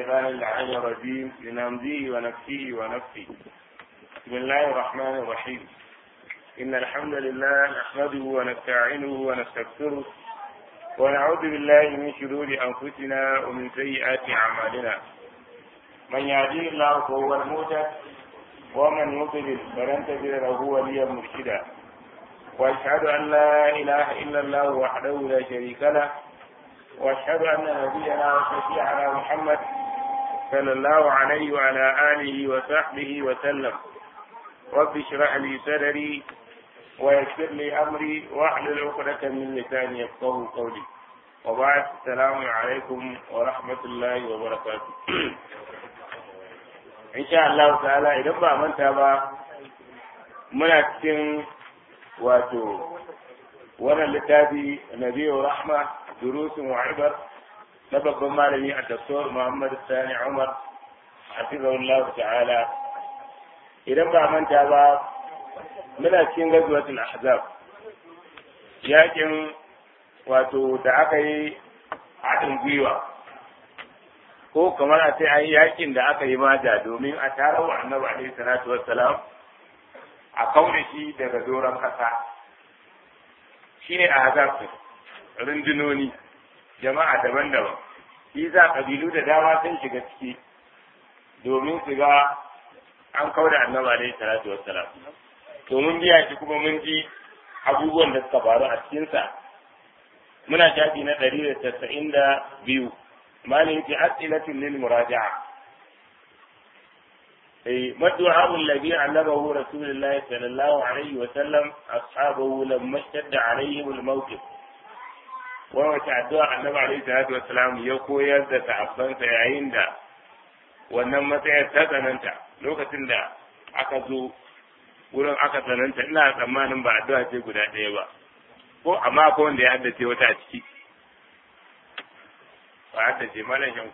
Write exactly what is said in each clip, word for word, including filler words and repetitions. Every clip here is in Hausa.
الشيطان اللعين الرجيم من همزه ونفسه ونفسه. بسم الله الرحمن الرحيم. إن الحمد لله نحمده ونستعينه ونستغفره ونعوذ بالله من شرور أنفسنا ومن سيئات أعمالنا. من يهديه الله فهو المهتد ومن يضلل فلن تجد له وليا مرشدا. وأشهد أن لا إله إلا الله وحده لا شريك له وأشهد أن نبينا وشفيعنا محمد صلى الله عليه وعلى آله وصحبه وسلم. رب اشرح لي صدري ويسر لي أمري واحلل عقدة من لساني يفقهوا قولي. وبعد السلام عليكم ورحمة الله وبركاته. إن شاء الله تعالى إذا ما منتهى با منكتم wato wannan littafi nabiyyu rahma durusun wa ibar na babban malami a doktor Muhammad Sani Umar hafizahullahu ta'ala. Idan ba manta ba muna cikin gazwatul ahzab, yakin wato da aka yi haɗin gwiwa ko kamar a ce an yi yakin da aka yi mata domin a tarawa annabi alaihi salatu wassalam a kaure shi daga doron kasa. Shi ne a hazafin rundunoni jama'a daban-daban, shi za ƙabilu da dama sun shiga ciki domin su ga an kauda annabi alaihi salatu wassalam. To mun biya shi kuma mun ji abubuwan da suka faru a cikinsa. Muna shafi na ɗari da tasa'in da biyu, malin yake asilatin lil muraja'a. ما الدعاء الذي علمه رسول الله صلى الله عليه وسلم أصحابه لما اشتد عليهم الموقف؟ وهو الدعاء النبي عليه الصلاة والسلام يقول يزد تعبان سيعين دا وانما سيتسننت لو كتن دا أكذو wurin aka tsananta ina tsammanin ba addu'a ce guda ɗaya ba, ko amma ko wanda ya haddace wata a ciki ba haddace mana shan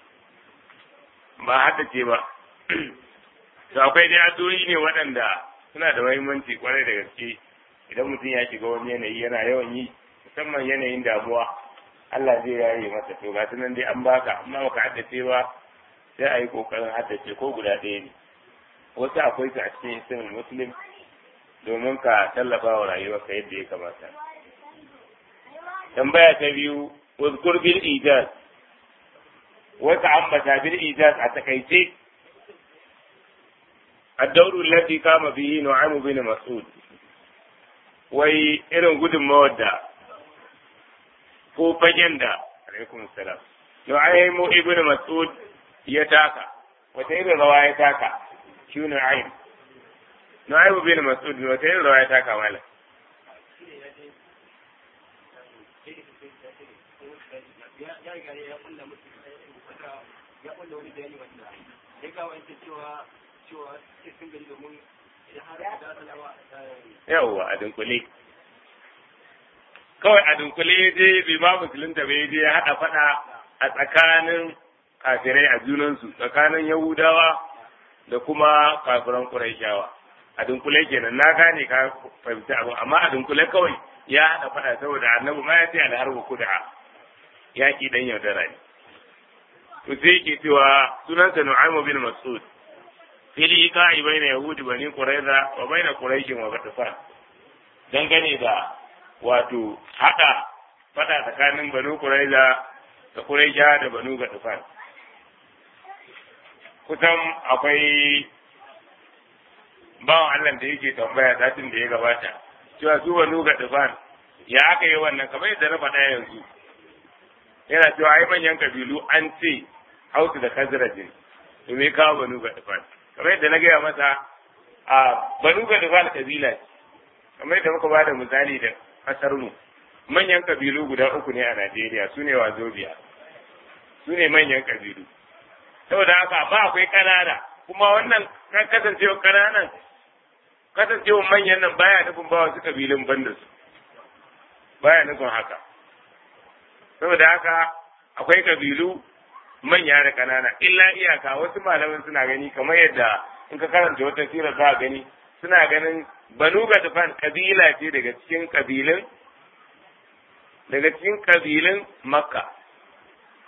ba haddace ba. To akwai dai addu'o'i ne waɗanda suna da muhimmanci kwarai da gaske idan mutum ya shiga wani yanayi yana yawan yi, musamman yanayin damuwa, Allah zai yaye masa. To ga nan dai an baka, amma baka haddace ba sai a yi kokarin haddace ko guda ɗaya ne. Wasu akwai su a cikin sunan Muslim domin ka tallafa wa rayuwarka yadda ya kamata. Tambaya ta biyu, uzkur bil ijaz. Wata ambata bil ijaz a takaice الدور الذي قام به نعيم بن مسعود. wai irin gudunmawar da ko fagen da alaikum salam Nu'aym ibn Mas'ud ya taka, wata irin rawa ya taka shi Nu'aym Nu'aym ibn Mas'ud wata irin rawa ya taka malam? yawwa a dunkule kawai a dunkule dai bai ma musulunta bai je ya haɗa faɗa a tsakanin kafirai a junansu, tsakanin yahudawa da kuma kafiran quraishawa. A dunkule kenan, na gane ka fahimci abu, amma a dunkule kawai ya haɗa faɗa saboda annabi ma ya ce alharbu kud'a, yaƙi dan yaudara ne. to sai yake cewa sunansa Nu'aym bin Mas'ud fili ka'i baina yahudi bani quraiza wa baina quraish wa ghatafan, dangane da wato hada fada tsakanin banu quraiza da quraisha da banu ghatafan. kusan akwai bawan Allah da yake tambaya satin da ya gabata cewa su banu ghatafan ya aka yi wannan, kamar yadda na faɗa yanzu, yana cewa ai manyan kabilu an ce Hausu da Khazrajin, to me kawo banu ghatafan? kamar yadda na gaya masa a banu ghatafan kabila ce, kamar yadda muka bada misali da kasar mu, manyan kabilu guda uku ne a Najeriya, su ne Wazobia, su ne manyan kabilu. Saboda haka ba akwai kanana, kuma wannan kasancewa kananan kasancewa manyan nan baya nufin ba wasu kabilun banda su, baya nufin haka. Saboda haka akwai kabilu manya da kanana, illa iyaka wasu malaman suna gani, kamar yadda in ka karanta wata sirar za a gani, suna ganin banu ghatafan kabila ce daga cikin kabilun daga cikin kabilun Makka.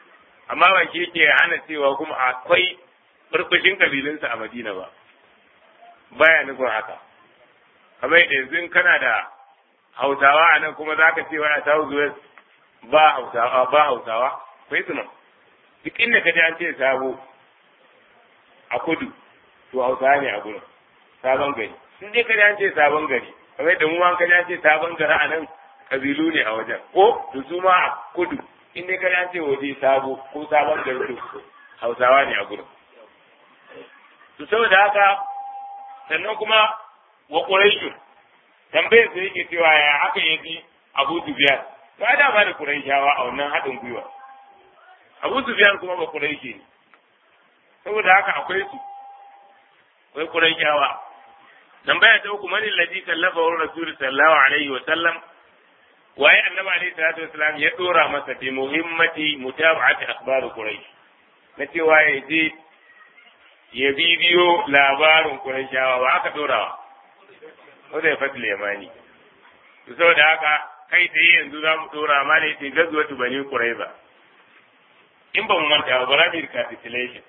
amma ba shi yake hana cewa kuma akwai burbushin kabilunsa a Madina ba baya nufin haka kamar yadda yanzu kana da Hausawa a nan kuma zaka ce wai a South West ba Hausawa ba Hausawa kai su nan duk inda ka ji an ce sabo a kudu to Hausawa ne a gurin sabon gari in dai ka ji an ce sabon gari kamar yadda mu an ka ji an ce sabon gari a nan kabilu ne a wajen ko da su ma a kudu in dai ka ji an ce waje sabo ko sabon gari to Hausawa ne a gurin to saboda haka sannan kuma wa Quraishu tambayar da yake cewa ya haka yaji Abu Sufyan ba da ba da Quraishawa a wannan haɗin gwiwa Abu Sufyan kuma ba Quraishi ne saboda haka akwai su akwai Quraishawa tambaya ta uku man alladhi kallafa wa rasul sallallahu alaihi wa sallam waye annabi alaihi salatu wasallam ya dora masa bi muhimmati mutaba'ati akhbar Quraish na cewa ya je ya bibiyo labarin Qurayshawa ba aka dorawa wanda ya fatil yamani to saboda haka kai da yanzu za mu dora ma ne ce gazwatu bani Qurayza in ba mu manta ba rabbi recapitulation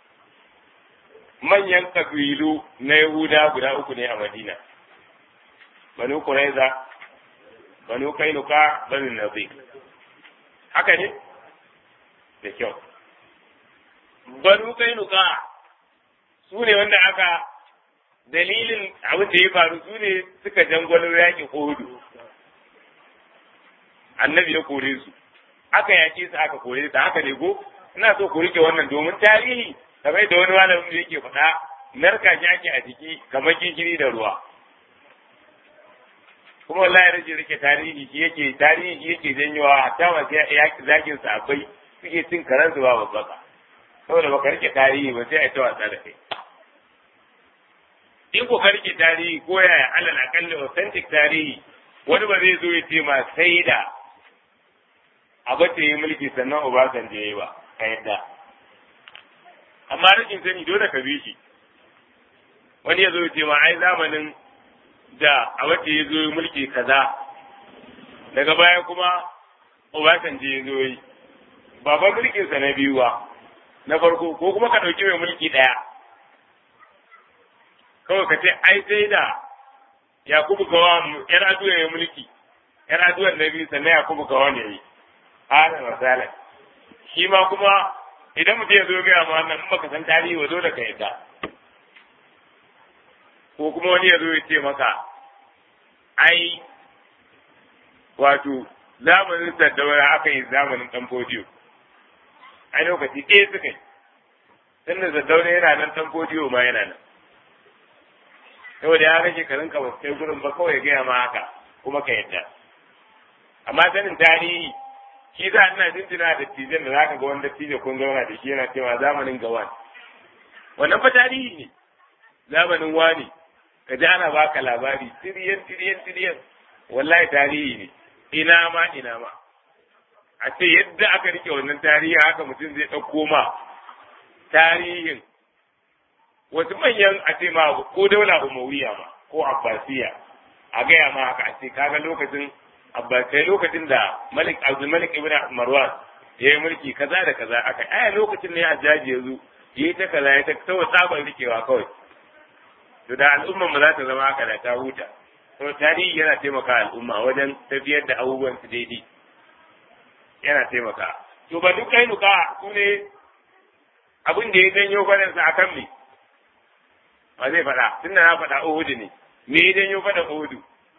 manyan kabilu na Yahuda guda uku ne a Madina bani Qurayza bani Kainuka bani Nadir haka ne da kyau bani Kainuka su ne wanda aka dalilin abin da ya faru su ne suka jangwalo yaƙi Uhudu annabi ya kore su aka yaƙe su aka kore su haka ne go ina so ku rike wannan domin tarihi kamar da wani malamin da yake faɗa narka shi ake a jiki kamar gishiri da ruwa kuma wallahi rage rike tarihi shi yake tarihi shi yake janyowa hatta masu yaƙi zakin sa akwai suke cin karansu ba babbaka saboda baka rike tarihi ba sai a ta wasa da kai in ko ka rike tarihi ko yaya alal akalli authentic tarihi wani ba zai zo ya ce ma sai da abu ta yi mulki sannan Obasanjo ya yi ba a yadda amma rikin sani dole ka bi shi wani ya zo ya ce ma ai zamanin da abu ta yi zo mulki kaza daga baya kuma Obasanjo ya zo yi ba ba mulkinsa na biyu ba na farko ko kuma ka ɗauki mai mulki ɗaya kawai ka ce ai sai da Yakubu Gawan yar aduwa ya mulki yar aduwan na biyu sannan Yakubu Gawan ya yi ana misalan shi ma kuma idan mutum ya zo gaya ma wannan in baka san tarihi ba dole ka yadda ko kuma wani ya zo ya ce maka ai wato zamanin Saddauna aka yi zamanin ɗan Fodiyo a lokaci ɗaya suka yi tun da Saddauna yana nan ɗan Fodiyo ma yana nan saboda ya rage ka rinka ba kai gurin ba kawai gaya ma haka kuma ka yadda amma sanin tarihi shi za ina jinjina da tijan da zaka ga wanda tijo kun zauna da shi yana cewa zamanin gawan wannan fa tarihi ne zamanin wani ka ji ana baka labari tiriyan tiriyan tiriyan wallahi tarihi ne ina ma ina ma a ce yadda aka rike wannan tarihi haka mutum zai ɗauko ma tarihin wasu manyan a ce ma ko daula umawiya ma ko abbasiya a gaya ma haka a ce kaga lokacin abbasai lokacin da malik abdul malik ibn marwan ya yi mulki kaza da kaza aka aya lokacin ne a jaji ya zo ya yi ta kaza ya ta kawai tsaban rikewa kawai to da al'umman mu za ta zama haka da ta huta to tarihi yana taimaka al'umma wajen tafiyar da abubuwan su daidai yana taimaka to ba duk kai nuka su ne abin da ya janyo faɗansa akan me ba zai faɗa tunda na faɗa Uhudu ne me ya janyo faɗan Uhudu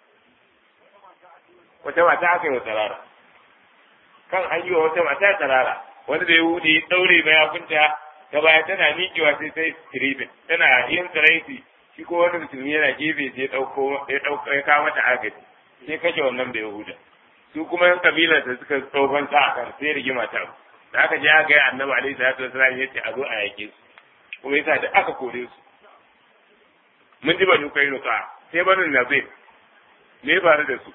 wata mata aka yi wa tarara kan an yi wa wata mata tarara wanda da Yahudi ya ɗaure mayafinta ta baya tana miƙewa sai sai tirifin tana yin tsiraiti shi ko wani musulmi yana gefe sai ya ɗauko ya ɗauko ya kawo mata agaji sai kashe wannan da Yahuda su kuma yan kabilar da suka tsofan ta a kan sai rigima ta da aka je aka yi annabi alaihi salatu wasallam ya ce a zo a yake su kuma yasa da aka kore su mun ji banu kai nuka sai banu nabi me ya faru da su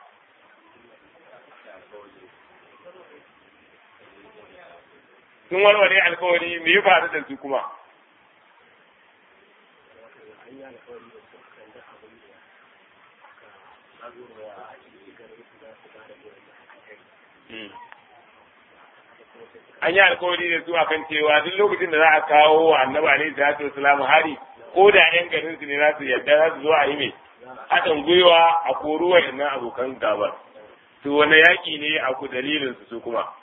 sun warware alkawari me ya faru da su kuma an yi alkawari da su akan cewa duk lokacin da za a kawo wa annabi alaihi salatu wasalam hari ko da yan garin su ne za su yadda za su zo a yi mai haɗin gwiwa a koruwa yannan abokan gaba to wani yaƙi ne a ku dalilin su su kuma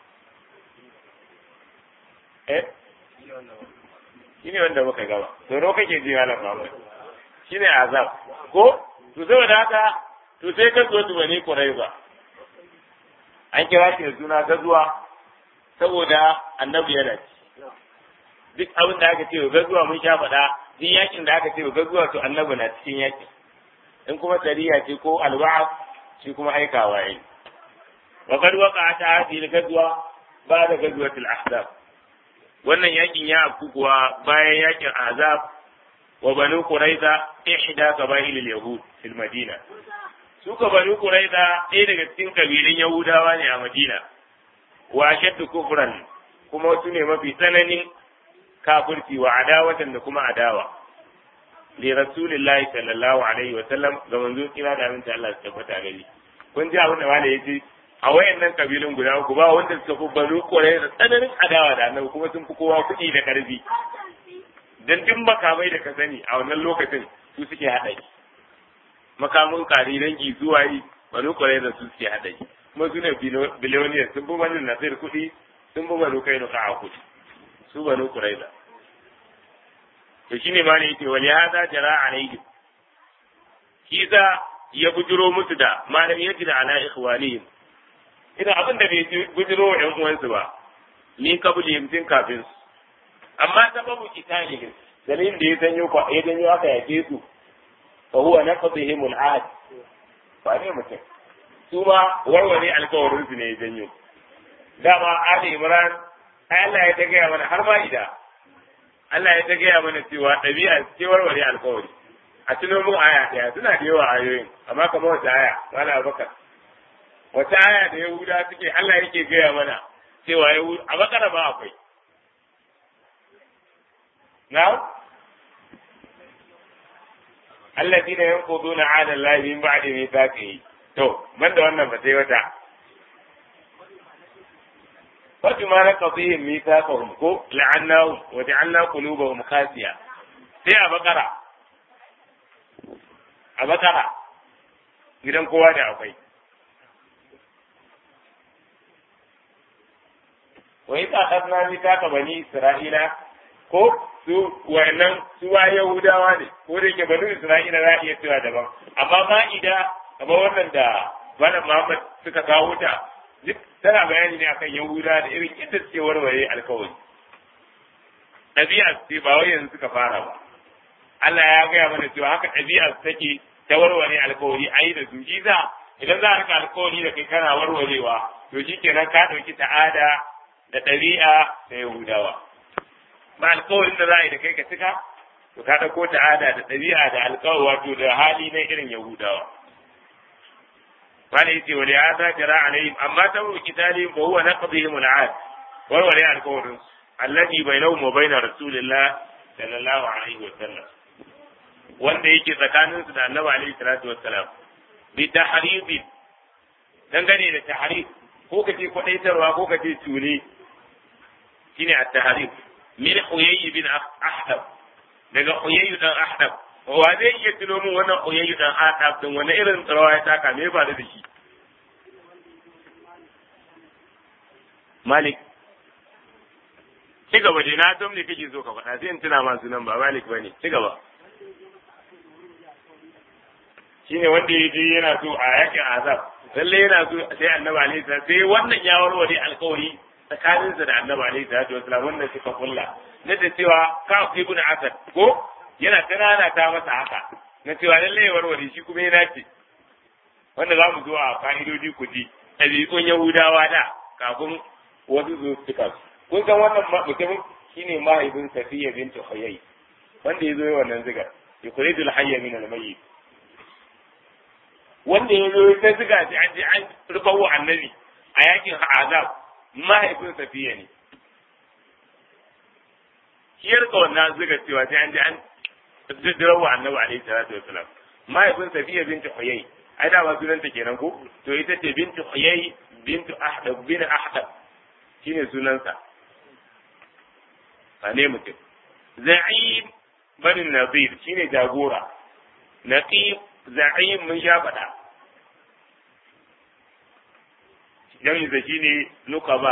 eh shi ne wanda muka gaba to ro kake ji malam Muhammad shi ne azab ko to saboda haka to sai ka zo tubani kurai ba an kira shi da suna gazuwa saboda annabi yana ci duk abin da aka ce gazuwa mun sha faɗa duk yakin da aka ce gazuwa to annabi na cikin yakin in kuma sariya ce ko alwa'a shi kuma aikawa yayi wa qad waqa'at hadhihi al-ghazwa ba'da ghazwati al-ahzab wannan yakin ya afku kuwa bayan yakin ahzab wa banu quraiza ihda qabail al-yahud fil madina su ka banu quraiza ɗaya daga cikin kabilun yahudawa ne a madina wa shaddu kufran kuma su ne mafi tsananin kafirci wa adawatan da kuma adawa li rasulillahi sallallahu alaihi wa sallam ga manzo kira da aminta Allah ya tabbata gari kun ji abin da malai yace a wayannan kabilun guda uku ba wanda suka fi banu quraiza tsananin adawa da annabi kuma sun fi kowa kuɗi da karfi dan duk makamai da ka sani a wannan lokacin su suke haɗa shi makamun kari dangi zuwa yi banu quraiza su suke haɗa shi kuma su ne biliyoniyar sun fi banu nasir kuɗi sun fi banu kai nuka a kuɗi su banu quraiza to shine ma ne yake wali hada jara alaihim shi za ya bujiro musu da malam yaji da ala ikhwanihim ina abin da bai bujiro wa ƴan uwansu ba ni kabuli yimtin kafin su amma sababu kitalihim dalilin da ya janyo ko ya janyo aka yake su fa huwa naqdihim al-ahd fa ne mutum su ma warware alkawarin su ne ya janyo dama Ali Imran ai Allah ya ta gaya mana har ma ida Allah ya ta gaya mana cewa ɗabi'a ce warware alkawari a tuno mun aya ɗaya suna da yawa ayoyin amma kamar wata aya wala Abubakar wata aya da Yahuda suke Allah yake gaya mana cewa Yahuda a Bakara ba akwai na alladina yanquduna 'ala Allah min ba'di mithaqihi to banda wannan ba sai wata فبما نقضيهم ميثاقهم كو لعناهم وجعلنا قلوبهم قاسية sai a bakara a bakara gidan kowa da akwai wai ta kasna mithaqa bani isra'ila ko su wayannan su wa yahudawa ne ko da ke bani isra'ila za a iya cewa daban amma ma'ida kamar wannan da malam Muhammad suka kawo ta duk tana bayani ne akan Yahuda da irin yadda suke warware alkawari. Ɗabi'a ce ba wai yanzu suka fara ba. Allah ya gaya mana cewa haka ɗabi'a take ta warware alkawari a yi da su. Shi za idan za a rika alkawari da kai kana warwarewa to shi kenan ka ɗauki ta'ada da ɗabi'a ta Yahudawa. Ba alkawarin da za a yi da kai ka cika to ka ɗauko ta'ada da ɗabi'a da alkawari wato da hali na irin Yahudawa. قال يتي ولهذا جرى عليهم أما تمر قتالهم فهو نقضهم العهد والولي القول الذي بينهم وبين رسول الله صلى الله عليه وسلم wanda yake tsakanin su da Annabi alaihi salatu wassalam bi tahrib dangane da tahrib ko kace kwadaitarwa ko kace tule shine at-tahrib min Huyay bin Ahdab daga Huyay dan Ahdab wa zai iya tuno mun wannan Huyay dan Ahdab din wani irin tsarawa ya taka me ba da shi Malik ci gaba dai na tom ne kake so ka faɗa sai in tuna ma sunan ba Malik bane ci gaba shine wanda yaje yana so a yakin azab lalle yana so sai Annabi alaihi salatu sai wannan ya warware alƙawari tsakaninsa da Annabi alaihi salatu wasallam wanda suka kulla na da cewa ka ibn Asad ko yana tunana ta masa haka na cewa lalle ya warware shi kuma yana ce wanda za mu zo a fa'idodi ku ji ɗabi'un Yahudawa da kafin wasu zo suka kun san wannan mutum shine mahaifin Safiya bint Huyay wanda ya zo yi wannan zigar yukhrijul hayya min al-mayyit wanda ya zo ta ziga shi an je an rubawa annabi a yakin azab mahaifin Safiya ne shi yarka wannan zigar cewa sai an je an rawa annabi alaihi salatu wasalam mahaifin Safiya bint Huyay ai da ba sunanta kenan ko to ita ce bint Huyay bint Ahdab bin Ahdab shine sunansa ba ne mutum za'im bani nadir shine jagora naqib za'im mun sha faɗa jami'in da shine nuqaba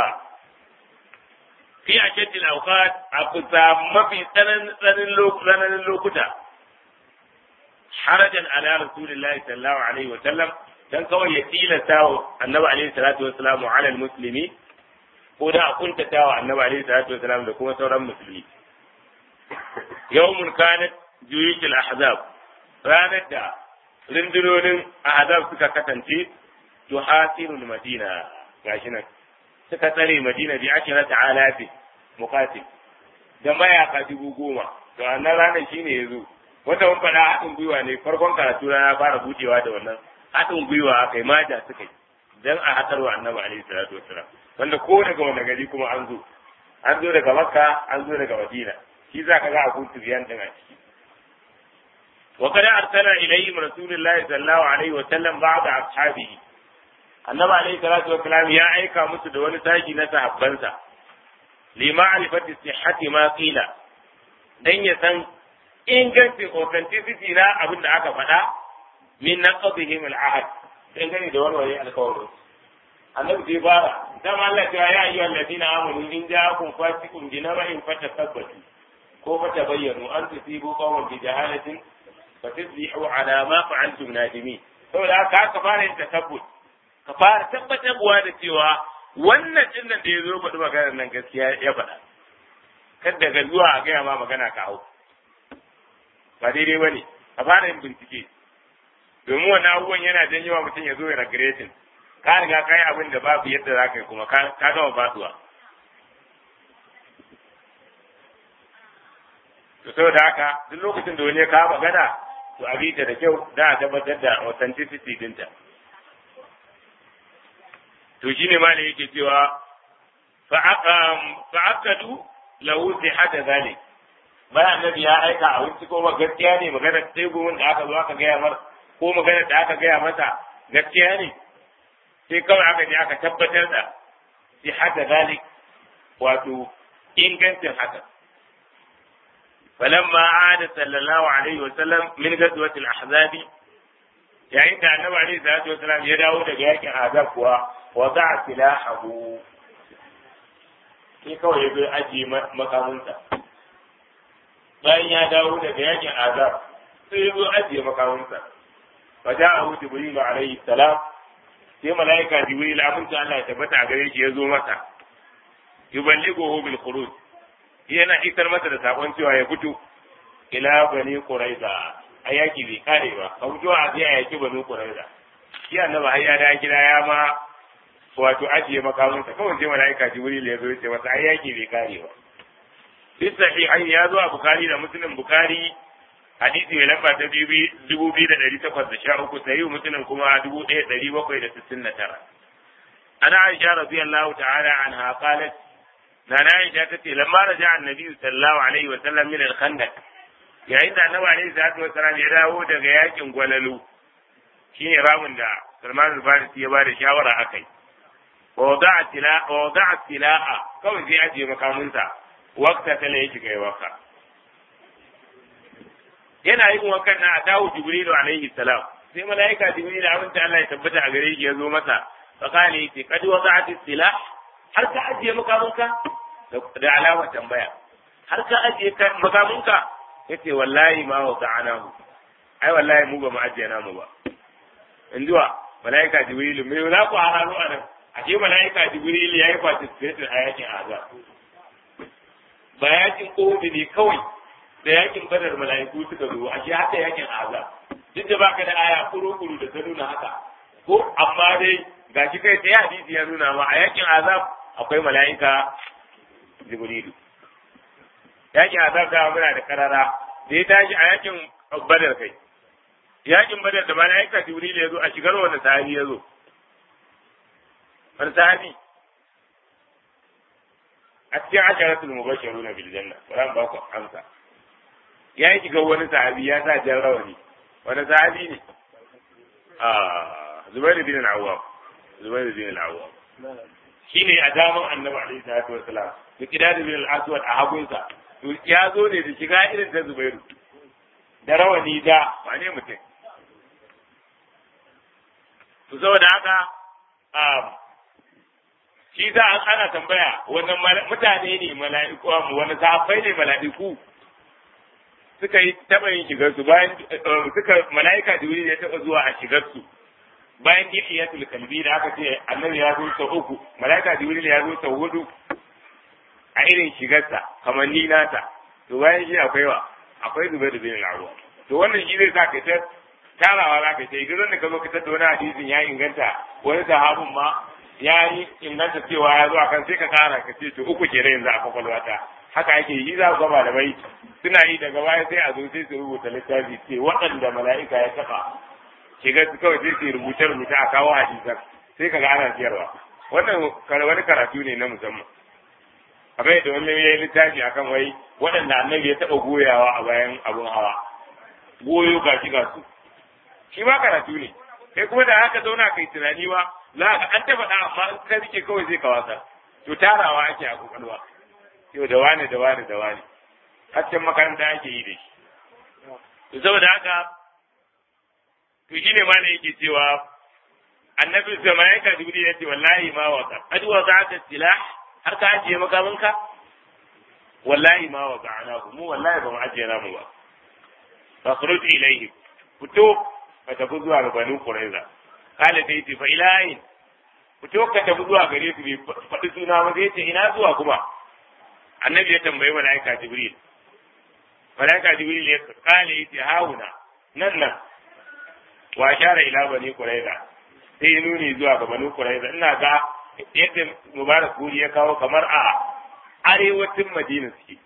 fi ashaddil awqat akuta mafi tsananin tsananin lokuta harajan ala rasulillahi sallallahu alaihi wa sallam dan kawai ya tilasta wa annabi alaihi salatu wa salam ala almuslimi ko da kuntata wa annabi alaihi salatu wa salam da kuma sauran musulmi yawmun kanat juyul ahzab ranar da rundunonin ahzab suka kasance tuhasirul madina gashi nan suka tsare madina bi ashirata alafi muqatil da mayaka dubu goma to annan ranar shine yazo wanda mun faɗa haɗin gwiwa ne farkon karatu na fara budewa da wannan haɗin gwiwa akai maja suka yi dan a hatarwa annabi alaihi salatu wassalam wanda ko daga wani gari kuma an zo an zo daga makka an zo daga madina shi za ka ga a kuntu biyan din a ciki wa kada arsala ilayhim rasulullahi sallallahu alaihi wa sallam ba'da ashabihi annabi alaihi salatu wassalam ya aika musu da wani sashi na sahabbansa li ma'rifati sihhati ma qila dan ya san ingancin authenticity na abin da aka faɗa min naqdihim al-ahd dangane da warware alkawarin annabi bai fara dama Allah ya ya ayyuhal ladina amanu in ja'akum fasiqun bi naba'in fatasabbatu ko fatabayyanu an tusibu qawman bi jahalatin fatusbihu ala ma fa'altum nadimin saboda haka ka fara yin tasabbut ka fara tabbatarwa da cewa wannan din nan da ya zo faɗi maganar nan gaskiya ya faɗa kada ga zuwa a gaya ma magana ka hau ba daidai bane ka fara yin bincike domin wannan abubuwan yana janyo wa mutum ya zo ya regretin ka riga kai abin da babu yadda za ka yi kuma ka gama faduwa to saboda haka duk lokacin da wani ya kawo magana to a bi ta da kyau da a tabbatar da authenticity dinta to shine ma ne yake cewa fa'aqadu lahu sihhata zalik bayan annabi ya aika a wuce ko gaskiya ne magana sai gumin da aka zo aka gaya mar ko magana da aka gaya masa gaskiya ne sai kawai aka je aka tabbatar da sihhata zalik wato ingancin haka falamma aada sallallahu alaihi wa sallam min ghazwati al-ahzab yayin da annabi alaihi salatu wa sallam ya dawo daga yakin ahzab kuwa wada'a silahahu sai kawai ya zo ajiye makamunsa bayan ya dawo daga yakin ahzab sai ya zo ajiye makamunsa fa ja'ahu jibril alaihi salam sai malaika jibril aminta Allah ya tabbata a gare shi ya zo masa yuballighuhu bil khuruj yana isar masa da sakon cewa ya fito ila bani quraiza ayaki bai kare ba ka fito a sai ayaki bani quraiza shi annabi har ya da gida ya ma wato ajiye makamunsa kawai sai malaika jibril ya zo ya ce masa ayaki bai kare ba fi sahihain ya zo a bukhari da muslim bukhari hadisi mai lamba ta dubu biyu da ɗari takwas da sha uku sahihu muslim kuma dubu ɗaya ɗari bakwai da sittin da tara ana aisha radiyallahu ta'ala anha qalat nana aisha tace lamma raja annabi sallallahu alaihi wa sallam min al-khandaq yayin da annabi alaihi salatu wa sallam ya dawo daga yakin gwalalu shine ramin da Salman al-Farisi ya bada shawara akai wa wada'a tila wa wada'a tila'a kawai sai ajiye makamunsa wakta tala yake kai waka yana yin wakan na atawu jibrilu alaihi salam sai malaika jibril aminta Allah ya tabbata a gare shi ya zo masa fa kale yace kad wada'at tilah har ka ajiye makamunka da alama tambaya har ka ajiye makamunka yace wallahi ma wada'anahu ai wallahi mu ba mu ajiye namu ba injuwa malaika jibril me za ku hararo anan ashe malaika jibril yayi participate a yakin azab ba yakin kohudi ne kawai da yakin badar malaiku suka zo ashe haka yakin azab duk da baka da aya kuru-kuru da ta nuna haka ko amma dai gashi kai sai hadisi ya nuna ma a yakin azab akwai mala'ika jibrilu yakin azab da muna da karara da ya tashi a yakin badar kai yakin badar da mala'ika jibrilu ya zo a shigar wanda sahabi ya zo wani sahabi a cikin asharatul mubashiruna bil janna ba ba ku amsa ya yi shiga wani sahabi ya sa jan rawani wani sahabi ne a zubairu bin al-awwam zubairu bin al-awwam shine a daman annabi alaihi salatu wassalam miqdad bin al-aswad a hagunsa to ya zo ne da shiga irin ta Zubairu da rawani da wane mutum to saboda haka a shi za a ana tambaya wannan mutane ne mala'iku wani sahabbai ne mala'iku suka yi taɓa yin shigar su bayan suka mala'ika jibril ya taɓa zuwa a shigar su bayan dihiyatul kalbi da aka ce annabi ya zo sau uku mala'ika jibril ya zo sau hudu a irin shigarsa kamar ni nata to bayan shi akwai wa akwai zubai da bin al'arwa to wannan shi zai sa ka ta tarawa za ka ce idan da ka zo ka tattauna wani hadisin ya inganta wani sahabin ma ya yi inganta cewa ya zo akan sai ka kara ka ce to uku ke yanzu a kwakwalwata haka ake yi za ku gaba da bai suna yi daga baya sai a zo sai su rubuta littafi ce waɗanda mala'ika ya taɓa shiga su kawai sai su rubuce rubuce a kawo hadisan sai ka ga ana siyarwa wannan wani karatu ne na musamman abin yadda wani ya yi littafi akan wai waɗanda annabi ya taɓa goyawa a bayan abun hawa goyo ga shi ga su shi ma karatu ne kai kuma da haka zauna kai tunani ba za ka an taɓa ɗan amma in ka rike kawai zai ka wasa to tarawa ake a kwakwalwa yau da wani da wani da wani haccen makaranta ake yi da shi to saboda haka to shine ma ne yake cewa annabi sama ya ka jibril ya ce wallahi ma waka qad waza'ata silah har ka ajiye makamanka wallahi ma waka ana mu wallahi ba mu ajiye namu ba fakhruj ilayhi fito ka tafi zuwa ga banu quraiza kala sai ce fa ilahin fito ka tafi zuwa gare su bai faɗi suna ba zai ce ina zuwa kuma annabi ya tambayi malaika jibril malaika jibril ya kale yace hauna nan nan wa shara ila bani quraiza sai ya nuni zuwa ga bani quraiza ina ga yadda mubarak guri ya kawo kamar a arewacin madina suke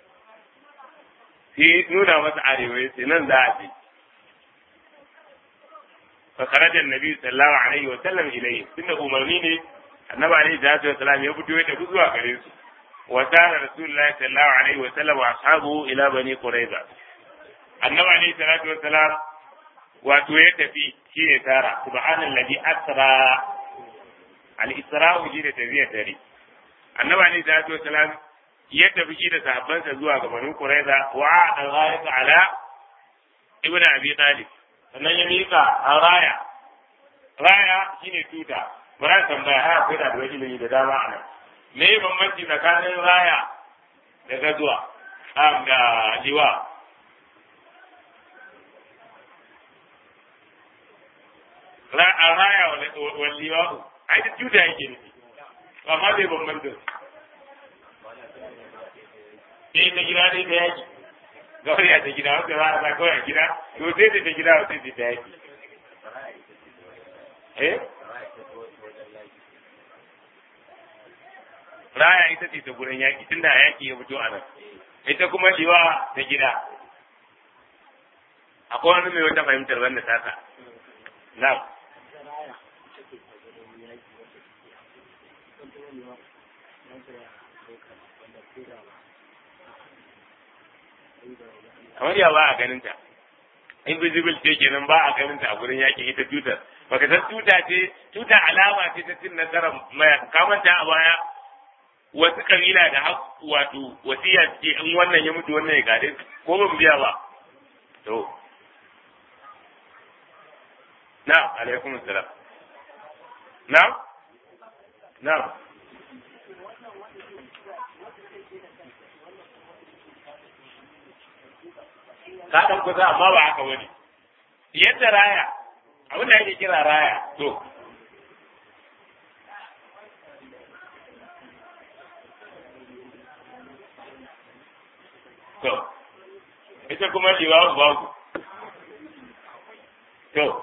sai nuna masa arewa yace nan za a je fa kharaja annabi sallallahu alaihi wa sallam ilayhi tunda umarni ne annabi alaihi salatu wa sallam ya fito ya tafi zuwa gare su وسار رسول الله صلى الله عليه وسلم واصحابه الى بني قريظه النبي عليه الصلاه والسلام wato ya tafi shi ne tara subhanallazi asra al-isra shi ne tafiya dare annabi alaihi salatu wasalam ya tafi shi da sahabbansa zuwa ga bani quraiza wa al-ghaib ala ibn abi talib sannan ya mika a raya raya shine tuta bara tambaya ha akwai da ilimi da dama anan me bambanci tsakanin raya da gazuwa am da liwa a raya wa liwa ai da tuta yake ne amma bai bambanta eh ta gida dai da yaki gawari a ta gida wanda ba a sa kawai a gida to sai da ta gida wanda sai ta yaki eh raya ita ce ta gurin yaƙi tunda a yaƙi ya fito a nan ita kuma liwa ta gida akwai wani mai wata fahimtar wanda ta sa na kamar ya ba a ganin ta invisible ce kenan ba a ganin ta a gurin yaƙi ita tutar baka san tuta ce tuta alama ce ta cin nasarar maya kamanta a baya wasu kabila da wato wasiya ce in wannan ya mutu wannan ya gade ko ban biya ba to na alaikum assalam na na ka dan kusa amma ba haka bane yadda raya abin da ake kira raya to To, ita kuma liwa babu. To,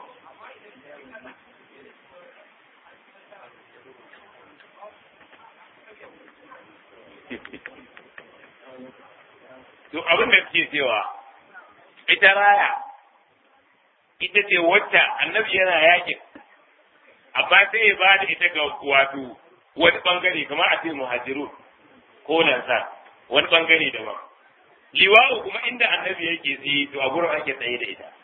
to abin da suke cewa, ita raya, ita ce wacce annabi yana yakin, amma sai ya ba da ita ga wato wani bangare kamar a ce muhajiru ko lansa wani bangare daban. Liwa'u kuma inda annabi yake tsaye to a gurin ake tsaye da ita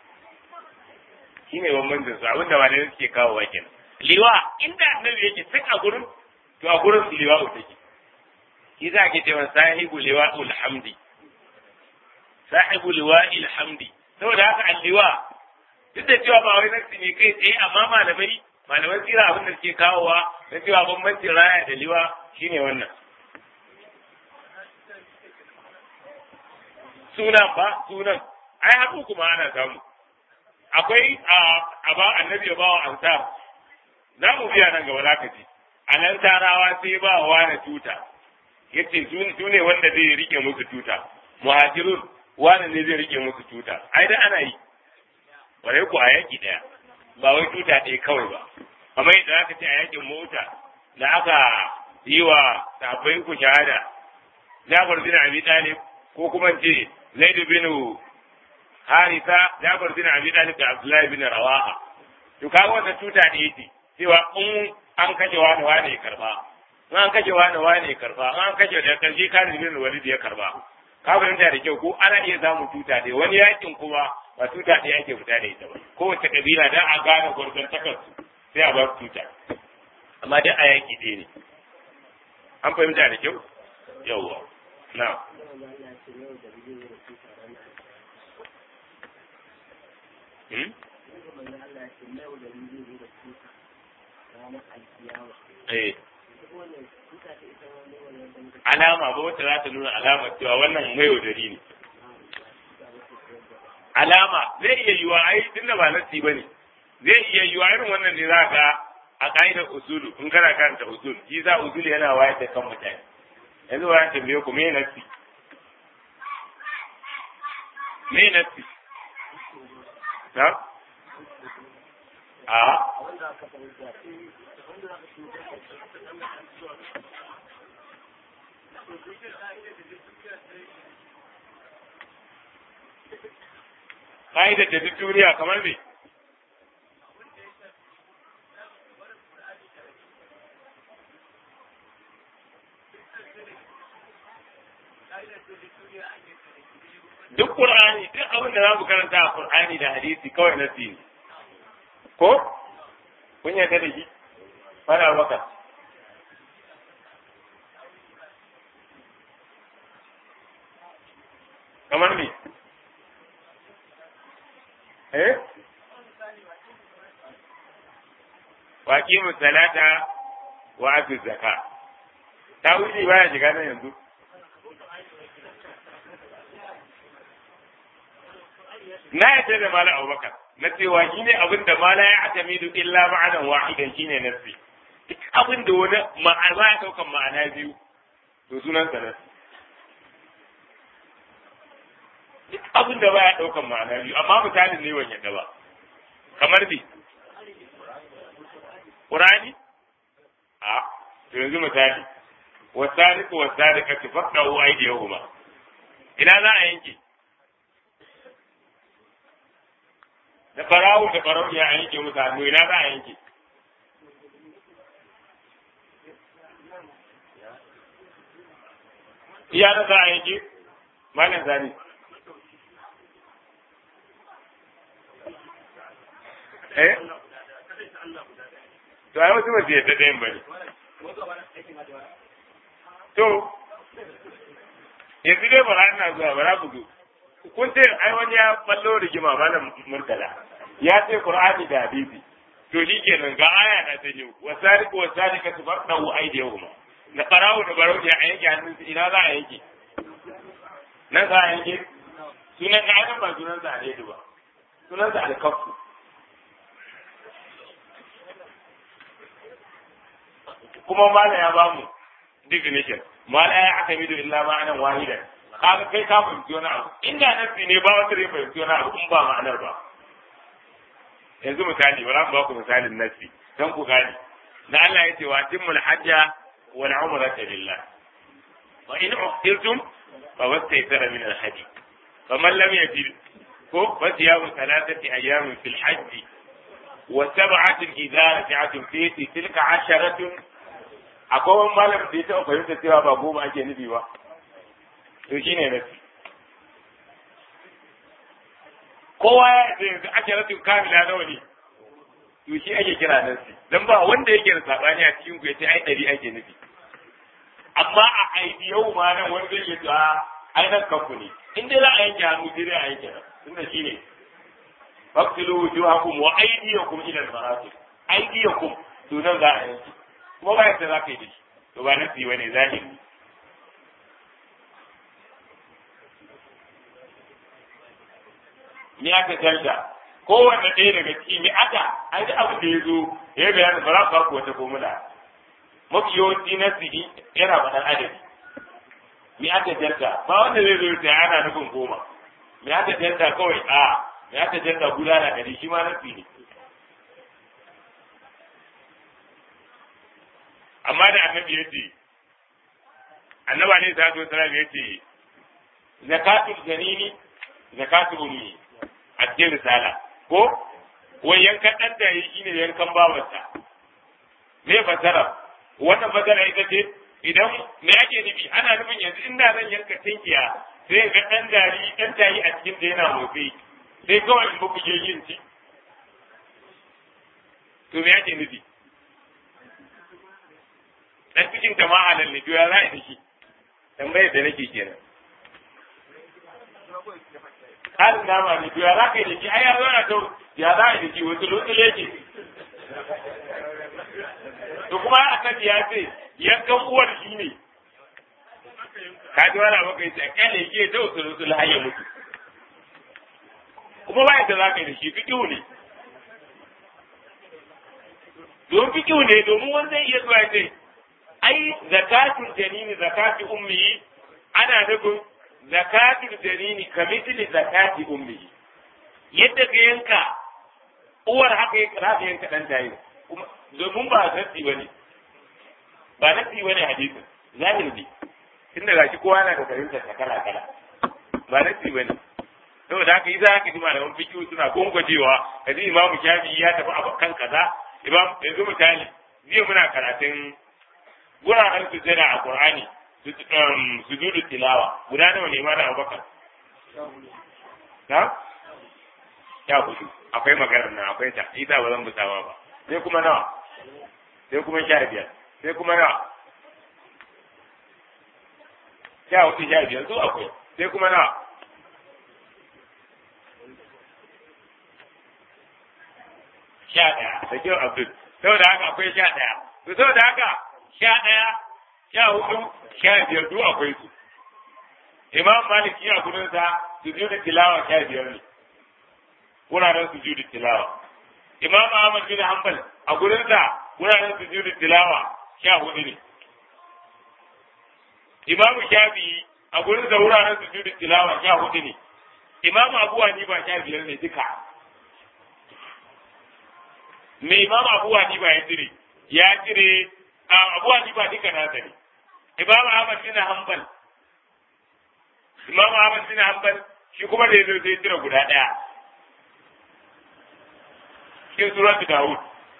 shi ne bambancin su abinda ba da suke kawo wa kenan liwa inda annabi yake tsaye a gurin to a gurin su liwa'u take shi za ke cewa sahibu liwa'ul hamdi sahibu liwa'il hamdi saboda haka alliwa duk da cewa ba wai nasi ne kai tsaye amma malamai malaman tsira abin da suke kawowa na cewa bambancin raya da liwa shine wannan sunan ba sunan ai haku kuma ana samu akwai a ba annabi ya bawa ansar za mu biya nan gaba zaka ji a nan tarawa sai ba wa na tuta yace su ne wanda zai rike musu tuta muhajirun wani ne zai rike musu tuta ai da ana yi bare ku a yaki daya ba wai tuta ɗaya kawai ba amma idan aka ce a yakin mota da aka yi wa sahabbai ku shahada Jafar bin Abi Talib ko kuma ce Zaid bin Harisa Jafar bin Abi Talib da Abdullahi bin Rawaha to kaga wannan tuta ne yake cewa in an kashe wani wani ya karba in an kashe wani wani ya karba in an kashe da karshe Khalid bin Walid ya karba ka fahimta da kyau ko ana iya samun tuta dai wani yakin kuma ba tuta ɗaya ake fita da ita ba kowace kabila dan a gane gwargwan takarsu sai a ba tuta amma dai a yaki ɗaya ne an fahimta da kyau yawwa na eh alama ba wata za ta nuna alama cewa wannan mai yaudari ne alama zai iya yiwa ai tunda ba nasi bane zai iya yiwa irin wannan ne za ka a ka'idar usulu in kana karanta usul shi za usul yana wayar da kan mutane yanzu ba ta tambaye ku me nasi me nasi na a ka'idar da duk duniya kamar me duk Qur'ani duk abin da za mu karanta a Qur'ani da hadisi kawai nasi ne ko kun yarda da shi fara maka kamar me eh wa aqimu salata wa atu zakka ta wuce baya shiga nan yanzu na yadda da malam Abubakar na cewa shi ne abin da mala ya atamidu illa ma'anan wahidan shine nasi duk abin da wani ma'ana ya daukan ma'ana biyu to sunan sa nasi duk abin da baya daukan ma'ana biyu amma misalin ne wani yadda ba kamar bi Qur'ani a to yanzu misali wasariqu wasariqatu faqtu aydiyahuma ina za a yanke da farawo da farawo ya yanke musu hannu ina za a yanke iya na za a yanke malam zani eh to ai wasu wasu yadda ɗayan bane to yanzu dai bara ina zuwa bara bugu kun ce ai wani ya ballo rigima malam murtala ya ce qur'ani da hadisi to shi kenan ga aya na sanyo wasariqu wasariqatu faqdu aydihuma na farawo da barawo ya yanke hannun su ina za a yanke nan za a yanke sunan ka adam ba sunan sa alaihi ba sunan sa alkafu kuma mala ya bamu definition mala ya akamidu illa ma'anan wahidan kaga kai ka fahimci wani abu inda nasi ne ba wanda zai fahimci wani abu in ba ma'anar ba yanzu misali ba za mu ba ku misalin nasi don ku gane na Allah ya ce wa timmul hajja wal umrata lillah wa in uqtiltum fa wastaysara min al hadi faman lam yajid ko fa siyamu thalathati ayamin fil hajj wa sab'atin idha raja'tum fi tilka asharatun akwai wani malam da ya taɓa fahimta cewa ba goma ake nufi ba to shi ne nafi kowa ya ce yanzu ake rasu kamila nawa ne to shi ake kira nasi dan ba wanda yake da sabani a cikin ku yace ai dari ake nufi amma a aidi yau ma nan wanda yake to ai nan kanku ne in dai za a yanke hannu sai dai a yanke nan tunda shine faqtilu wujuhakum wa aydiyakum ila al-marafiq aydiyakum to nan za a yanke kuma ba yadda za ka yi da shi to ba nasi bane zahiri ni aka jalda kowanne ɗaya daga ciki ni aka ai da abu da ya zo ya bayani ba za ku ku wata formula mafi yawanci na sigi yana faɗan adadi ni aka jalda ba wanda zai zo ya ana nufin goma ni aka jalda kawai a ni aka jalda guda na ɗari shi ma na sigi amma da annabi ya ce annaba ne sa to sallam ya ce zakatul janini zakatul ummi a cikin risala ko wai yankan ɗan da yi shine yankan babarsa me fasara wannan fasara ita ce idan me ake nufi ana nufin yanzu inda zan yanka tinkiya sai ga ɗan dari ɗan tayi a cikin da yana motsi sai kawai in buku je yin ci to me ake nufi dan cikin jama'a nan ne to ya za a yi shi tambayar da nake kenan halin dama ne to ya za ka yi da shi ai ya zo na to ya za a yi da shi wasu lotsile yake to kuma a kan ya ce yankan uwar shi ne ka ji wani abu kai sai kyale ke ta wasu lotsile har ya mutu kuma ba yadda za ka yi da shi fikihu ne don fikihu ne domin wanda zai iya zuwa ya ce ai zakatul janini zakati ummi ana nufin zakatul janini kamithli zakati ummi yadda ka yanka uwar haka ya kira ka yanka dan tayi domin ba nasi bane ba nasi bane hadisin zahiri tunda gashi kowa na da fahimtar ta kala kala ba nasi bane saboda haka idan aka ji malaman fiqh suna gongojewa kaji imamu shafi'i ya tafi a kan kaza imam yanzu misali jiya muna karatun guraren sujjada a Qur'ani sujudu tilawa guda nawa ne ma da Abubakar na ya hudu akwai magana nan akwai ta ita ba zan busawa ba sai kuma nawa sai kuma sha biyar sai kuma nawa sha hudu sha biyar su akwai sai kuma nawa sha ɗaya da kyau Abdul saboda haka akwai sha ɗaya to saboda haka sha ɗaya, sha hudu, sha biyar duk akwai su. Imam Malik ya gudun sa sujudu tilawa sha biyar ne. Wuraren sujudu tilawa. Imam Ahmad bin Hanbal a gudun sa wuraren sujudu tilawa sha hudu ne. Imam Shafi'i a gudun sa wuraren sujudu tilawa sha hudu ne. Imam Abu Hanifa sha biyar ne duka. Me Imam Abu Hanifa ya cire? Ya cire Abu Hanifa duka nasa ne. Imam Ahmad bin Hanbal. Imam Ahmad bin Hanbal shi kuma da yazo sai tira guda daya. Cikin suratu Dawud.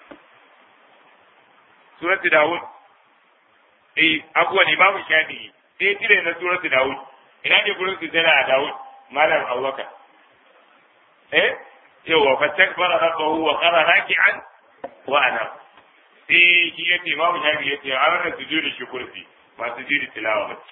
Suratu Dawud. Eh, abuwan Imam Shafi'i sai tire na suratu Dawud. Ina ne gurin su jira a Dawud? Malam Abubakar. Eh? Yawa fastakbara rabbahu wa qara raki'an wa ana. sai shi ya ce babu shafi ya ce a ranar sujudu shukurfi ba sujudu tilawa ba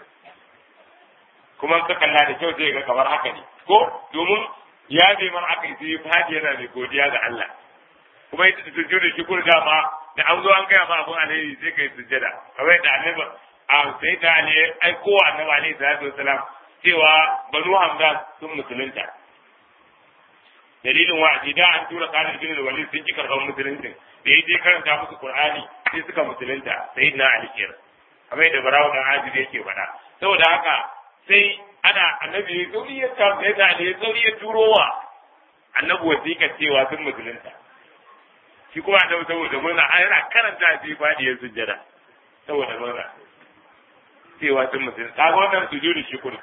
kuma ka kalla da kyau sai ga kamar haka ne ko domin ya bai mar aka yi fadi yana mai godiya ga Allah kuma ita sujudu shukur dama da an zo an gaya ma abun alheri sai kai sujjada kawai da annabi a sai da ne ai ko annabi alaihi salatu wasalam cewa banu hamdan sun musulunta dalilin wa'azi da an tura kanin bin walid sun ki karɓar musuluncin da ya je karanta musu Qur'ani sai suka musulunta sai na alikir kamar da barawo dan ajibi yake faɗa saboda haka sai ana annabi ya sauri ya ta sai da ya sauri ya turowa annabi wasiƙa cewa sun musulunta shi kuma annabi saboda murna ana karanta shi fadi ya sujjada saboda murna cewa sun musulunta kaga wannan sujudu shukr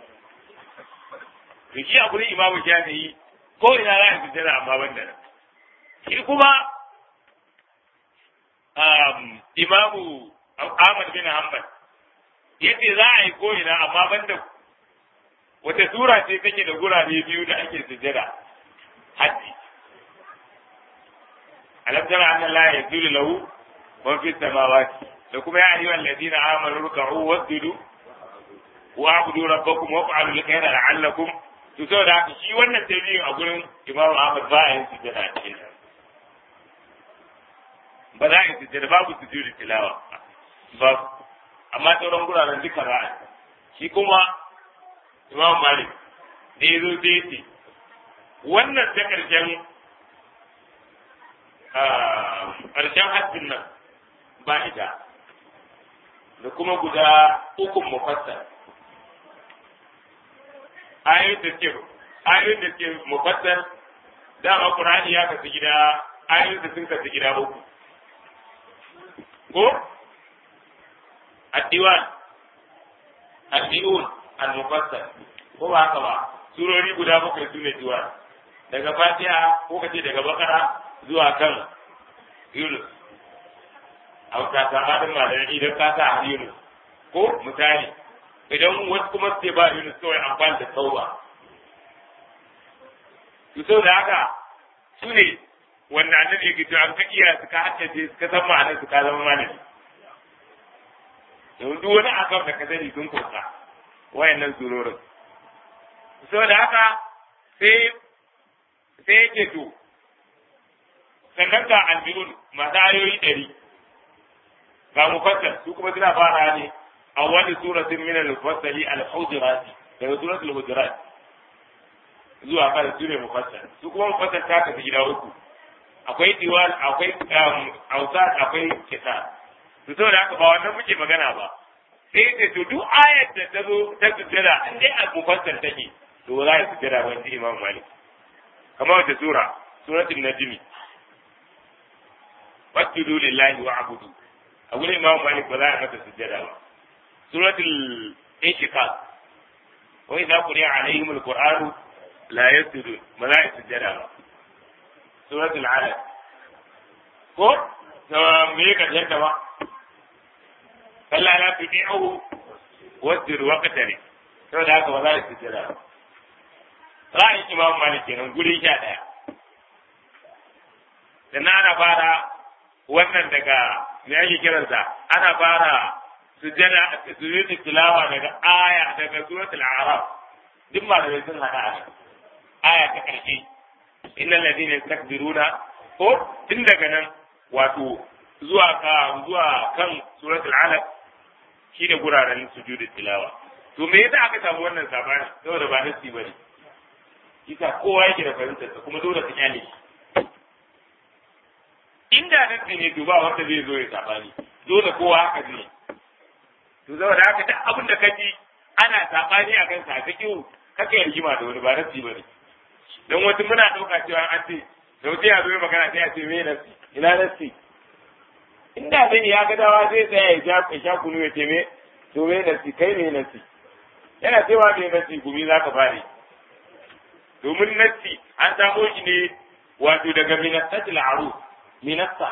to shi a gurin imamu Shafi'i ko ina za a sujjada amma banda nan shi kuma imamu Ahmad bin Hanbal yace za a yi ko ina amma banda wata sura ce take da gurare biyu da ake sujjada haji alam tara anna la yasjudu lahu wa fi samawati da kuma ya ayyuhal ladina amanu ruk'u wasjudu wa'budu rabbakum waf'alu al-khayra la'allakum to saboda haka shi wannan tabi'in a gurin Imam Ahmad ba yin sujjada a cikin ba za a yi sujjada babu sujudu tilawa ba amma sauran guraren duka za a shi kuma Imam Malik da ya zo sai ce wannan ta ƙarshen ƙarshen haddin nan ba ita da kuma guda ukun mufassar ayoyin da ke ayoyin da ke mufassar dama Qur'ani ya kasu gida ayoyin da sun kasu gida uku ko addiwan addiun al-mufassar ko ba haka ba surori guda bakwai su ne diwan daga Fatiha ko kace daga Bakara zuwa kan Yunus a wata samanin malamai idan ka sa har Yunus ko misali idan wasu kuma su ce ba Yunus kawai amfani da tauba to sau da haka su ne wanda annabi yake cewa an ka iya su ka haddace su ka san ma'anar su ka zama malami don duk wani akam da ka sani sun kusa wayannan surorin sau da haka sai sai yake to sannan ga albirun masu ayoyi ɗari ga mufassal su kuma suna fara ne a wani suratin min al-mufassali al-hujurat daga suratul hujurat zuwa kan sure mufassal su kuma mufassal ta kasu gida uku akwai diwan akwai ausat akwai kitab to saboda haka ba wannan muke magana ba sai da to duk ayat da ta zo ta sujjada in dai al-mufassal take to za ta sujjada wanda Imam Malik kamar wata sura suratul najmi wasjudu lillahi wa'budu a gurin Imam Malik ba za a mata sujjada ba suratul inshiqaq wa idza quri'a alaihim alqur'anu la yasjudun ba za a sujjada ba suratul alaq ko me ka janta ba kalla la tudi'uhu wasjud waqtari to da haka ba za a sujjada ba ra'ayin Imam Malik kenan guri sha daya sannan ana fara wannan daga me ake kiransa ana fara sujjada sujudu tilawa daga aya daga suratul a'raf duk malamai sun hada aya ta karshe innal ladina yastakbiruna ko tun daga nan wato zuwa ka zuwa kan suratul alaq shine guraren sujudu tilawa to me yasa aka samu wannan sabani saboda ba nasi bane kisa kowa yake da fahimtar sa kuma dole ka kyale shi inda nan ne duba wanda zai zo ya sabani dole kowa haka ne to saboda haka duk abin da kaji ana sabani a kan sa kake kake rigima da wani ba nasi bane dan wata muna dauka cewa an ce da wuce ya zo ya magana sai ya ce me nasi ina nasi inda zai ya ga dawa zai tsaya ya ja ya sha kunu ya ce me to me nasi kai me nasi yana cewa me nasi gumi zaka fare domin nasi an samo shi ne wato daga minasatil arus minasta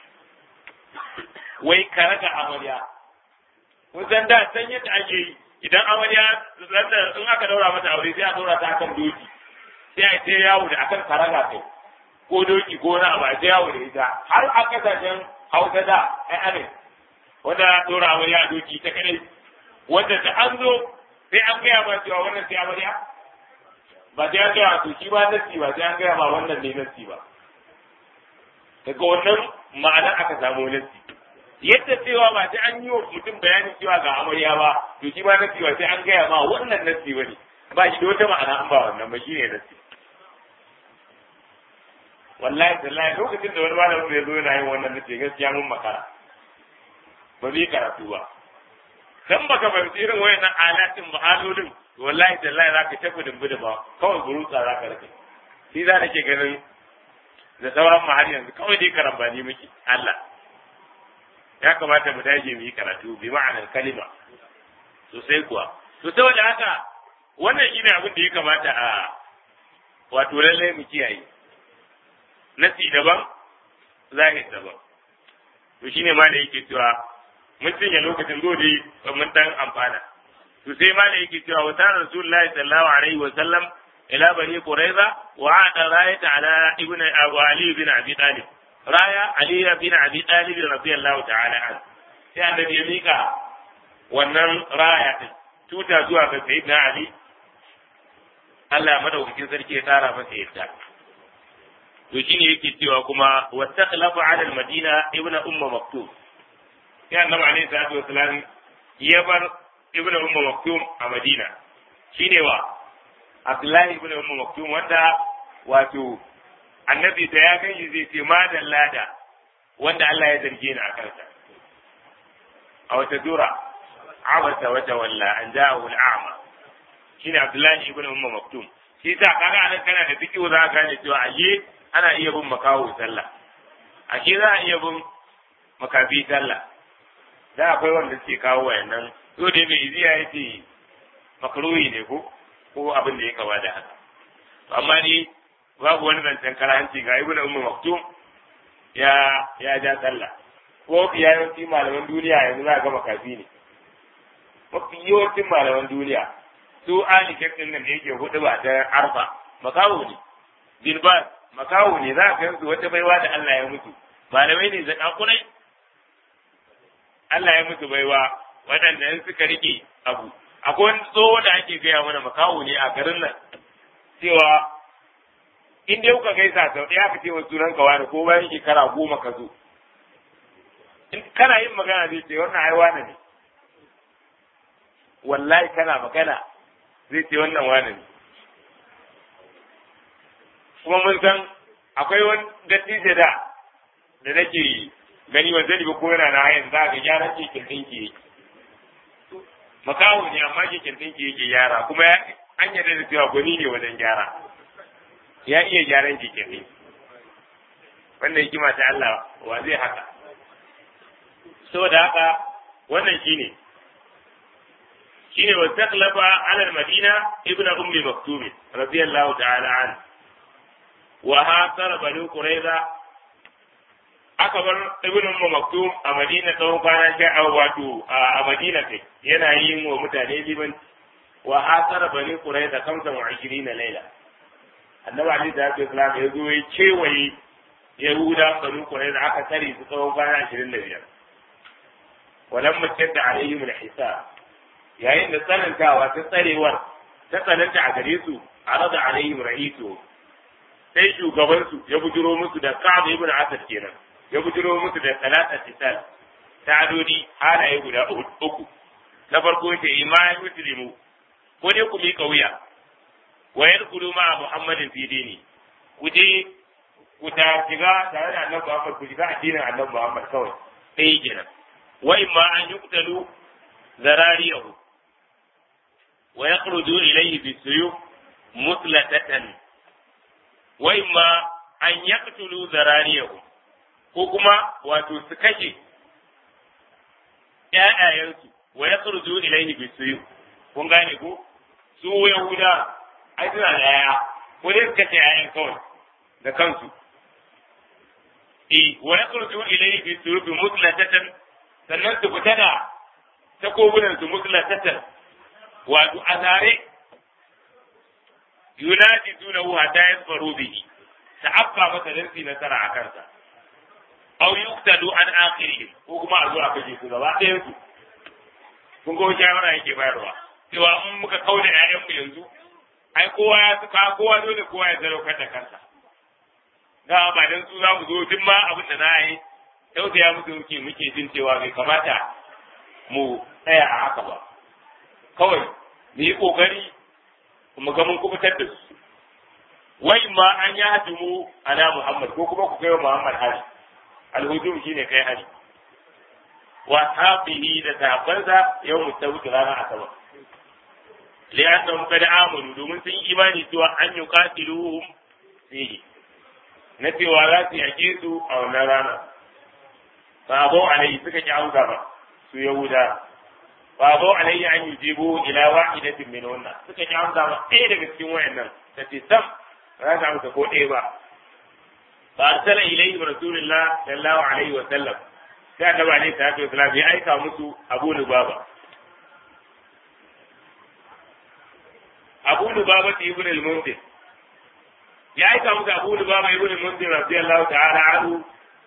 wai ka raga amarya kusan da san yadda ake yi idan amarya in aka daura mata aure sai a daura ta akan doki sai a ce yawo da akan karaga kai ko doki ko na ba sai yawo da ita har a kasashen hausa da ai ane wanda daura amarya a doki ta kadai wanda ta an zo sai an gaya ma cewa wannan sai amarya ba sai an gaya to shi ba nasi ba sai an gaya ma wannan ne nasi ba daga wannan ma'anar aka samu nasi yadda cewa ba sai an yi wa mutum bayanin cewa ga amarya ba to shi ba nasi ba sai an gaya ma wannan nasi ba ne ba shi da wata ma'ana an ba wannan ba shi ne nasi wallahi tallahi lokacin da wani malamin ya zo yana yin wannan nasi gaskiya mun makara ba zai karatu ba dan baka fahimci irin wayannan alatin ma'alolin wallahi tallahi zaka tafi dumbudu ba kawai burutsa zaka rike shi za ke ganin da sauran mu har yanzu kawai dai karambani muke Allah ya kamata mu dage mu yi karatu bi ma'anar kalima sosai kuwa to saboda haka wannan shine abin da ya kamata a wato lalle mu kiyaye nasi daban zahir daban to shine ma da yake cewa mun cinye lokacin dole mun dan amfana to sai ma da yake cewa wa ta'ala rasulullahi sallallahu alaihi wa sallam ila bani quraiza wa ada rayata ala ibn abu ali ibn abi talib raya Ali bin Abi Talib radiyallahu ta'ala an sai annabi ya mika wannan raya din tuta zuwa ga sayyidina Ali Allah madaukakin sarki ya tsara masa yadda to shine yake cewa kuma wattaqlafu ala al-madina ibnu umma maktum sai annabi alayhi salatu wasalam ya bar ibnu umma maktum a Madina shine wa Abdullahi ibn umma maktum wanda wato annabi da ya gani zai ce madalla da wanda Allah ya zarge ni a kansa a wata dura abasa wata walla an ja'ahu al-a'ma shine Abdullahi ibn umma maktum shi ta kaga anan kana da fikihu za ka gane cewa aje ana iya bin makawo sallah ashe za a iya bin makafi sallah da akwai wanda suke kawo wayannan to dai mai iziya yace makruhi ne ko ko abin da ya kawa da haka amma ni babu wani zancen karanci ga ibnu ummu maktum ya ya ja sallah ko yawanci malaman duniya yanzu za ga makafi ne mafi yawancin malaman duniya su ali kafin nan da yake hudu ba ta arfa makawo ne bilbas makawo ne za ka yanzu wata baiwa da Allah ya mutu malamai ne zakakurai Allah ya mutu baiwa waɗanda in suka rike abu akwai wani tsoho da ake gaya mana makawo ne a garin nan cewa in dai kuka gaisa sau ɗaya ka ce wa sunan ka wani ko bayan shekara goma ka zo in kana yin magana zai ce wannan ai wani ne wallahi kana magana zai ce wannan wani ne kuma mun san akwai wani dattijo da da nake gani wa zai ba ko yana na hayan za ga gyaran keken ɗinki yake makawo ne amma keken ɗinki yake gyara kuma an yarda da cewa gwani ne wajen gyara ya iya gyaran keken ɗinki wannan hikima ta Allah wa zai haka saboda haka wannan shine shine wa taqlaba ala al-madina ibnu ummi maktum radiyallahu ta'ala an wa hasara banu qurayza aka bar ibnu ummi maktum a madina tsawon kwana sha wato a madina kai yana yin wa mutane liban wa hasara banu qurayza kamsa wa ishirina laila annabi ali da ya islam ya zo ya cewaye yahuda banu qurayza aka tare su tsawon kwana ashirin da biyar walamma shadda alaihim al-hisab yayin da tsanantawa ta tsarewar ta tsananta a gare su arada alaihim ra'isu sai shugaban su ya bujiro musu da Ka'ab ibn Asad kenan ya bujiro musu da salata tisal ta'adodi halaye guda uku na farko yace imani muslimu ko dai ku miƙa wuya wa yadkhulu ma Muhammadin fi dini ku je ku ta shiga tare da Annabi Muhammad ku shiga addinin Annabi Muhammad kawai sai kenan wa imma an yuqtalu zarariyahu wa yakhruju ilayhi bisuyuf muslatatan wa imma an yaqtulu zarariyahu ko kuma wato su kashe ƴaƴayensu wa yakhruju ilayhi bisuyuf kun gane ko su yahuda ai suna da yaya ko dai su kashe ƴaƴan kawai da kansu eh wa yakhruju ilayhi bisuyuf muslatatan sannan su fita da takobunan su muslatatan wato a tare yunadi dunahu hatta yasfaru bihi ta afka masa dan su nasara a kansa aw yuqtalu an akhirihim ko kuma a zo a kashe su gaba ɗayan su kun ga shawara yake bayarwa cewa in muka kauda ƴaƴan mu yanzu ai kowa ya suka kowa dole kowa ya zaraukar da kansa da ba dan su za mu zo duk ma abin da na yi tausaya musu muke muke jin cewa bai kamata mu tsaya a haka ba kawai mu yi kokari mu ga mun kubutar da su wai ma an ya hadimu ala Muhammad ko kuma ku kai wa Muhammad hari alhujum shine kai hari wa sahabihi da sahabbansa yau mutawti ranar asabar li'annahum qad amanu domin sun imani cewa an yuqatiluhum fihi na cewa za su yake su a wannan rana فأبوا عليه سكت عوضا سو يهودا فأبوا عليه أن يجيبوا إلى واحدة منهن سكت عوضا إيه لك سكين وعنا تتسم هذا عم تقول إيه بقى فأرسل إليه رسول الله صلى الله عليه وسلم كان عليه الصلاة والسلام في أيكا مسو أبو لبابا أبو لبابا ابن المنذر يا أيكا مسو أبو لبابا ابن المنذر رضي الله تعالى عنه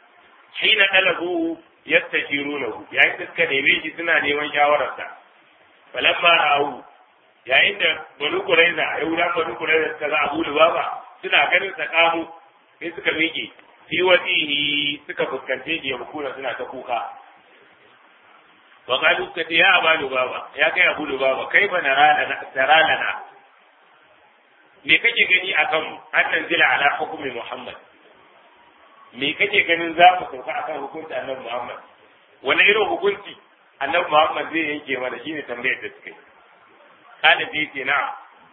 hina talabuhu yastajirunahu yayin da suka neme shi suna neman shawararsa falamma ra'u yayin da banu quraiza yahudan banu quraiza suka ga Abu Lubaba suna ganin sa kamu sai suka miƙe fi wadihi suka fuskance shi yabkuna suna ta kuka wa qalu kati ya Abu Lubaba ya kai Abu Lubaba kaifa narana taralana me kake gani akan mu annan zila ala hukmi Muhammad me kake ganin za mu sauka akan hukunci Annabi Muhammad wani irin hukunci Annabi Muhammad zai yanke mana shine tambayar da suka yi kana bi ce na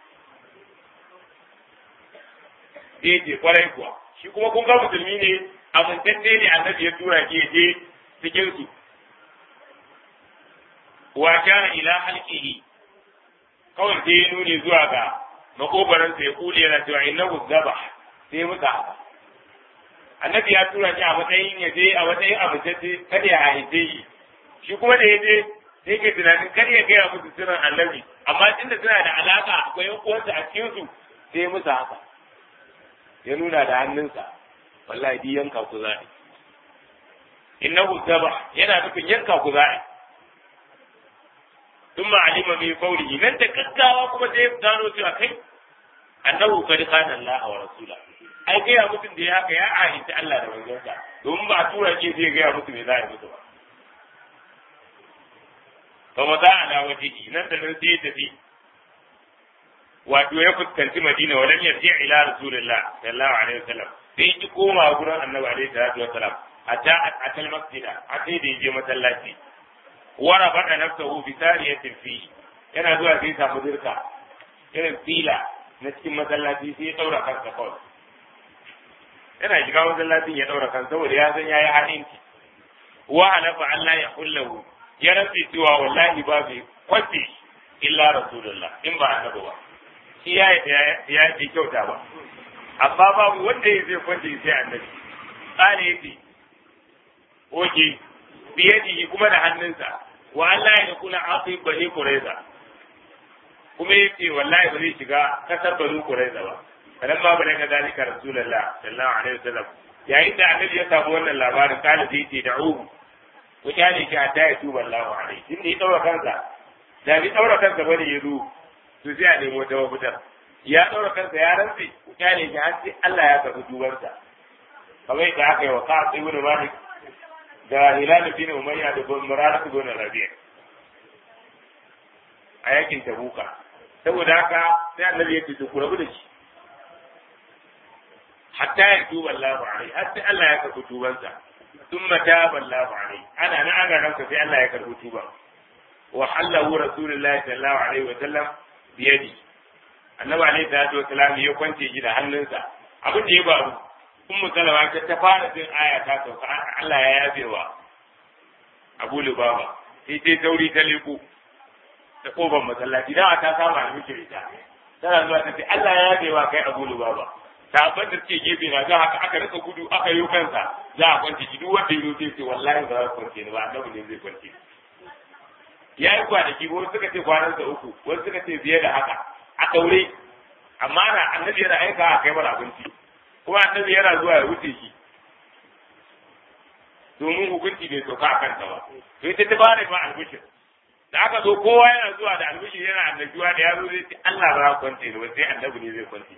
sai ce kwarai kuwa shi kuma kun ga musulmi ne amintacce ne Annabi ya tura ki je cikin su wa kana ila halqihi kawai sai nuni zuwa ga makobaran sai kuli yana cewa innahu zabah sai muka Annabi ya tura shi a matsayin ya je a matsayin amintacce kada ya haife shi shi kuma da ya je sai ke tunanin kada ya gaya musu sirrin Annabi amma tunda suna da alaka akwai yan uwansa a cikin su sai musu haka ya nuna da hannunsa wallahi di yanka ku za'i innahu zabah yana nufin yanka ku za'i ثم علم من قوله nan da gaggawa kuma sai gano cewa kai annahu qad qala Allah wa rasula ai kai mutum da ya haka ya ahita Allah da manzonsa domin ba tura ke sai ga mutum me zai mutu ba fa wada ala wajhi nan da nan sai tafi wato ya fuskanci Madina walan yarji ila rasulillah sallallahu alaihi wasallam sai ki koma gurin annabi alaihi salatu wasallam ata atal masjida atai da je masallaci wara bada nafsahu bi tariyatin fi yana zuwa sai samu dirka irin fila na cikin masallaci sai ya daura kansa kawai yana shiga masallacin ya daura kansa saboda ya san yayi haɗinci wa halafa Allah ya kullahu ya rafi cewa wallahi ba bai kwace illa rasulullah in ba annabi ba shi ya ya yi kyauta ba amma babu wanda ya zai kwace sai annabi tsare yake oke biyadihi kuma da hannunsa wa Allah ya kula afi bani Quraiza kuma yace wallahi ba zai shiga kasar bani Quraiza ba kadan ma bane ga dalika rasulullah sallallahu alaihi wasallam yayin da annabi ya samu wannan labarin kana zai ce da'u ku kyale ki hatta ya tuba Allahu alaihi din ne daura kansa da bi daura kansa bane yazo to sai a nemo ta mafitar ya daura kansa ya rantsi ku kyale ki har sai Allah ya karbi tubarsa kamar da aka yi wa Ka'ab ibn Malik da Hilal bin Umayya da Murad ibn Rabi' a yakin Tabuka saboda haka sai Annabi ya ce ku rabu da shi hatta ya tuba Allahu alaihi har sai Allah ya karbi tubansa thumma taba Allahu alaihi ana nan ana ranka sai Allah ya karbi tuba wa hallahu rasulullahi sallallahu alaihi wa sallam bi yadi Annabi alaihi salatu wa sallam ya kwance shi da hannunsa abin da ya faru Ummu Salama ta fara jin aya ta sauka Allah ya yabe wa Abu Lubaba sai sai tauri ta liku ta kofar masallaci da ta kama miki ita tana zuwa ta ce Allah ya yabe wa kai Abu Lubaba ta ban da suke gefe na ga haka aka rika gudu aka yi kansa za a kwance shi duk wanda ya zo sai wallahi ba za ku kwance ni ba annabi ne zai kwance ya yi kwanaki wasu suka ce kwanansa uku wasu suka ce biye da haka a daure amma na annabi yana aika a kai mara abinci kuma annabi yana zuwa ya wuce shi domin hukunci bai sauka a kanta ba to ita ta bada ma albishir da aka zo kowa yana zuwa da albishir yana annabiwa da ya zo zai ce Allah ba za ku kwance ni ba sai annabi ne zai kwance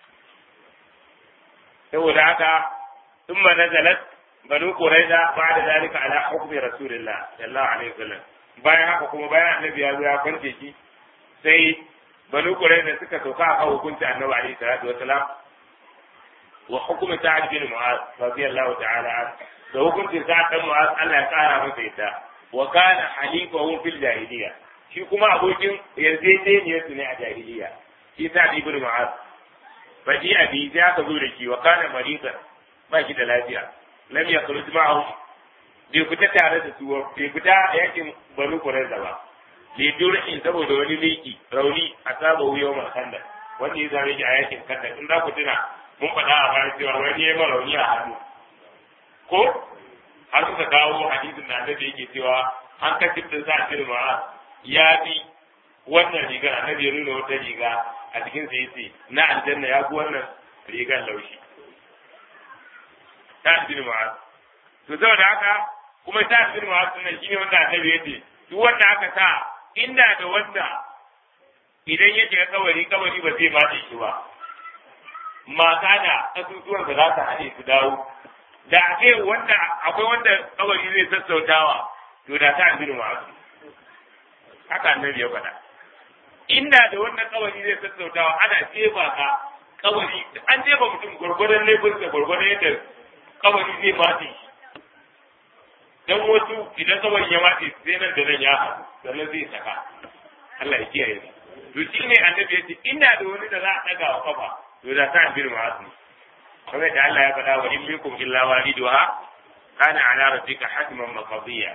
saboda haka thumma nazalat banu quraiza ba'da zalika ala hukmi rasulillah sallallahu alaihi wasallam bayan haka kuma bayan annabi ya zo ya kwance shi sai banu quraiza suka sauka a hukunci annabi alaihi salatu wasallam wa hukmu sa'ad bin mu'az radiyallahu ta'ala anhu da hukuncin sa'ad bin mu'az Allah ya kara masa ita wa kana halifahu fil jahiliya shi kuma abokin yarjejeniyar su ne a jahiliya shi sa'ad bin mu'az faji abi sai aka zo da shi wa kana maridan ba shi da lafiya lam yakhruj ma'ahu bai fita tare da su bai fita yakin banu qurayza ba bai durhi saboda wani miki rauni a saba wuyo mai kanda wanda ya zame shi a yakin kanda in za ku tuna mun faɗa a bayan cewa wani ya mara rauni a hannu ko har suka kawo hadisin da annabi yake cewa an kashe din sa firma ya bi wannan rigar annabi ya nuna wata riga a cikin sa yace na aljanna ya fi wannan rigar laushi ta firma to saboda haka kuma ta bin wasu nan shine wanda annabi yace duk wanda aka sa inda da wanda idan ya shiga kabari kabari ba zai ba shi ba mata da asusuwan da za ta haɗe su dawo da ake wanda akwai wanda kabari zai sassautawa to da ta bin wasu haka annabi ya faɗa inda da wannan kabari zai sassautawa ana jefa ka kabari an jefa mutum gwargwadon laifin da gwargwadon yadda kabari zai matse shi dan wasu idan kabari ya matse sai nan da nan ya haɗu sannan zai saka Allah ya kiyaye to shi ne annabi ya ce inda da wani da za a ɗaga wa kafa to da ta bir ma'asu kamar da Allah ya faɗa wa in minkum illa waliduha kana ala rabbika hatman maqdiya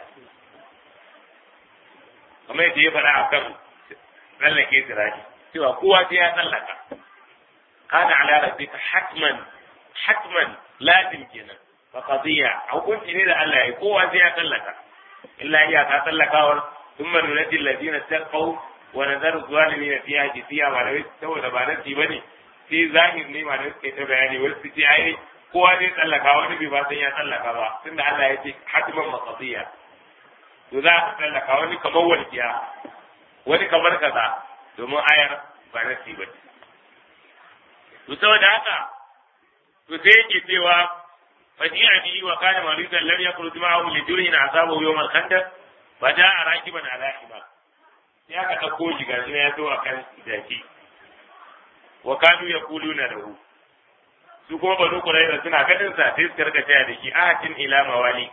kamar da ya faɗa akan tsallake tirashi cewa kowa sai ya tsallaka kana ala rabbika hatman hatman lazim kenan fa qadiya hukunci ne da Allah ya kowa sai ya tsallaka illa ya ka tsallakawar thumma nunadi alladhina taqaw wa nadharu zalimin fiha jithiya wa lawai saboda ba nasi bane sai zahir ne ma da suke ta bayani wasu su ce ai kowa zai tsallaka wani bai ba san ya tsallaka ba tunda Allah ya ce hatman maqdiya to za ka tsallaka wani kamar walkiya wani kamar kaza domin ayar ba nasi ba ce. To saboda haka, to sai yake cewa faji'a bihi wa kana maridan lam yakhruj ma'ahu li jurhin asabahu yawm al-khandaq fa ja'a rakiban ala hima. Sai aka dauko shi gashi ya zo akan jaki. Wa kanu yaquluna lahu. Su kuma banu Qurayza suna ganin sa sai suka rika taya da shi ahatin ila mawali.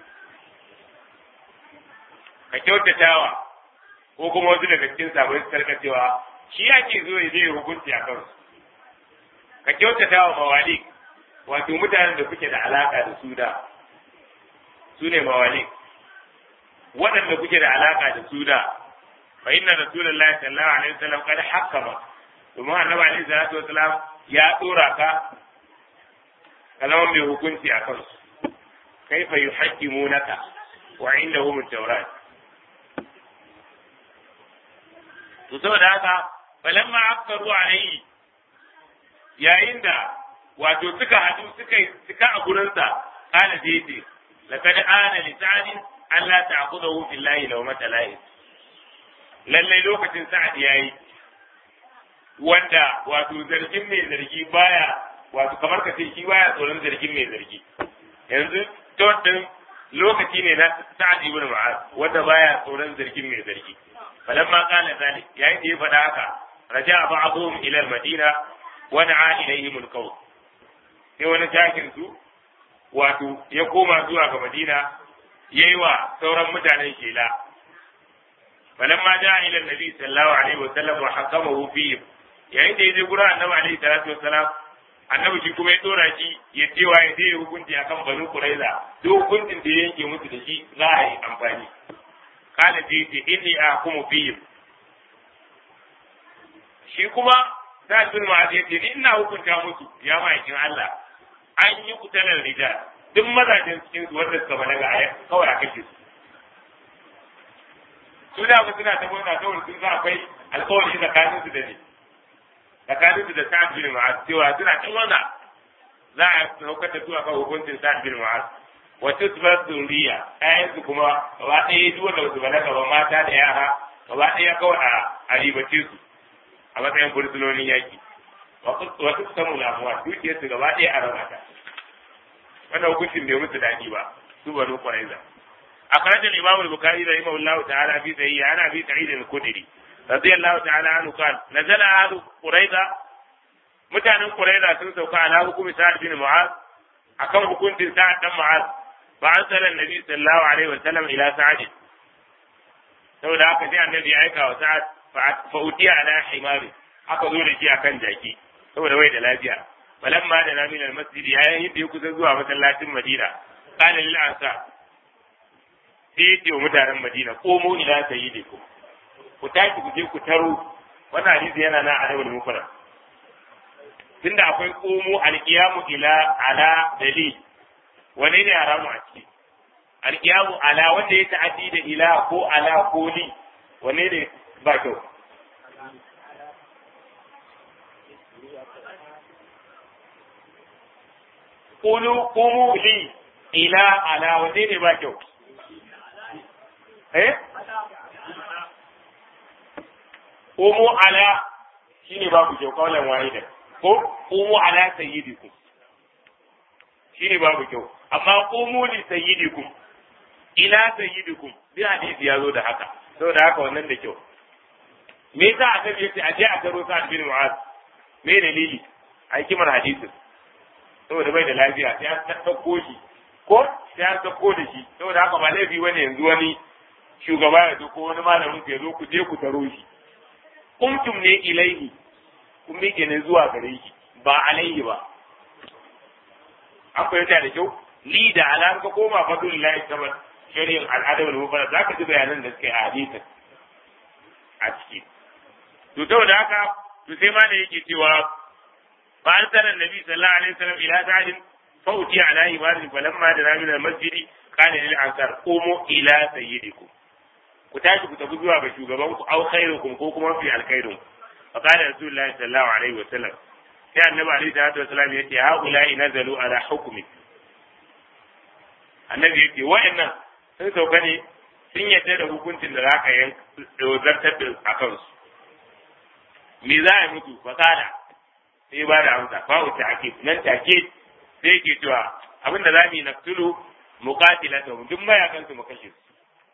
Ka kyautatawa ko kuma wasu daga cikin sabai su karka cewa shi ake zo ya zai hukunci a kansu ka kyautata wa mawali wato mutanen da kuke da alaka da su da su ne mawali waɗanda kuke da alaka da su da fa inna rasulullahi sallallahu alaihi wasallam kad hakama domin annabi alaihi salatu wasallam ya dora ka kalaman mai hukunci a kansu kaifa yuhaqqimunaka wa indahum at-taurat to saboda haka falamma aktaru alayhi yayin da wato suka hadu suka suka a gurin sa kana dai laqad ana li sa'din alla ta'khudhu billahi law matalai lalle lokacin sa'ad yayi wanda wato zargin mai zargi baya wato kamar ka ce shi baya tsoron zargin mai zargi yanzu to din lokaci ne na sa'ad ibn mu'az wanda baya tsoron zargin mai zargi فلما قال ذلك يعني دي فداك رجع بعضهم الى المدينه ودعا اليهم القوم sai wani jakin su wato ya koma zuwa ga Madina yayi wa sauran mutanen shela falamma jaa ila annabi sallallahu alaihi wasallam wa hakamahu fi yayin da yaje gurin annabi alaihi salatu wasallam annabi shi kuma ya dora shi ya cewa ya yi hukunci akan banu Quraiza duk hukuncin da ya yanke musu da shi za a yi amfani قال فيه إني أحكم فيهم shi kuma za su ma ya ce ni ina hukunta musu ya ma'aikin Allah an yi kutalar rija duk mazajen cikin su wanda suka balaga a kawai a kashe su su da ba suna ta gona kawai sun za akwai alkawari tsakanin su da ne tsakanin su da sa'ad bin mu'az cewa suna ta gona za a saukar da su akan hukuncin sa'ad bin mu'az wata su ba zuriya ƴaƴansu kuma gaba ɗaya duk wanda su balaga ba mata da yara gaba ɗaya kawai a ribace su a matsayin fursunonin yaki wasu su samu lamuwa dukiyar su gaba ɗaya a raba ta wannan hukuncin bai musu daɗi ba su banu Quraiza أخرج الإمام البخاري رحمه الله تعالى في صحيحه عن أبي سعيد الخدري رضي الله تعالى عنه قال نزل أهل قريظة متى قريظة سنسوك على حكم سعد بن معاذ أكم حكم سعد بن معاذ فأرسل النبي صلى الله عليه وسلم إلى سعد saboda haka sai annabi ya aika wa sa'ad fa utiya ala himari aka zo da shi akan jaki saboda wai da lafiya falamma da namin almasjid yayin da ya kusa zuwa masallacin Madina qala lil ansar sai ya ce wa mutanen Madina komo ila sayyidikum ku tashi ku je ku taro wannan hadisi yana na adabul mufrad tunda akwai komo alqiyamu ila ala dalil wane ne haramu a ciki alqiyamu ala wanda ya ta'addi da ila ko ala ko li wane ne ba kyau qulu qumu li ila ala wanne ne ba kyau eh umu ala shine babu kyau kaulan wahida ko umu ala sayyidikum shine babu kyau amma umu li sayyidikum ila sayyidikum bi hadisi ya zo da haka saboda haka wannan da kyau me yasa annabi yace a je a taro sa bin mu'az me dalili ai kimar hadisin saboda bai da lafiya sai an dauko shi ko sai an dauko da shi saboda haka ba laifi wani yanzu wani shugaba ya zo ko wani malamin ya zo ku je ku taro shi kuntum ne ilaihi kun miƙe ne zuwa gare shi ba alaihi ba akwai ta da kyau li da alam ka koma fadlullahi tabar shari'in al'adab al-mufarrad zaka ji bayanan da suke a hadisin a ciki to saboda haka to sai ma da yake cewa fa an sanar nabi sallallahu alaihi wasallam ila sa'idin fa uti ala ibadin falamma da min al-masjid kana lil ansar qumu ila sayyidikum ku tashi ku tafi zuwa ga shugaban ku au khairukum ko kuma fi alkhairum fa kana rasulullahi sallallahu alaihi wasallam sai annabi alaihi salatu wasallam yace haula nazalu ala hukmi annabi yace wa'annan sun sauka ne sun yadda da hukuncin da za ka yi zartar da a kansu. Me za a yi mutu fasada sai ba da amsa fa wuce ake nan take sai ke cewa abinda za mu yi naktulu muqatilata duk mayakan su mu kashe su.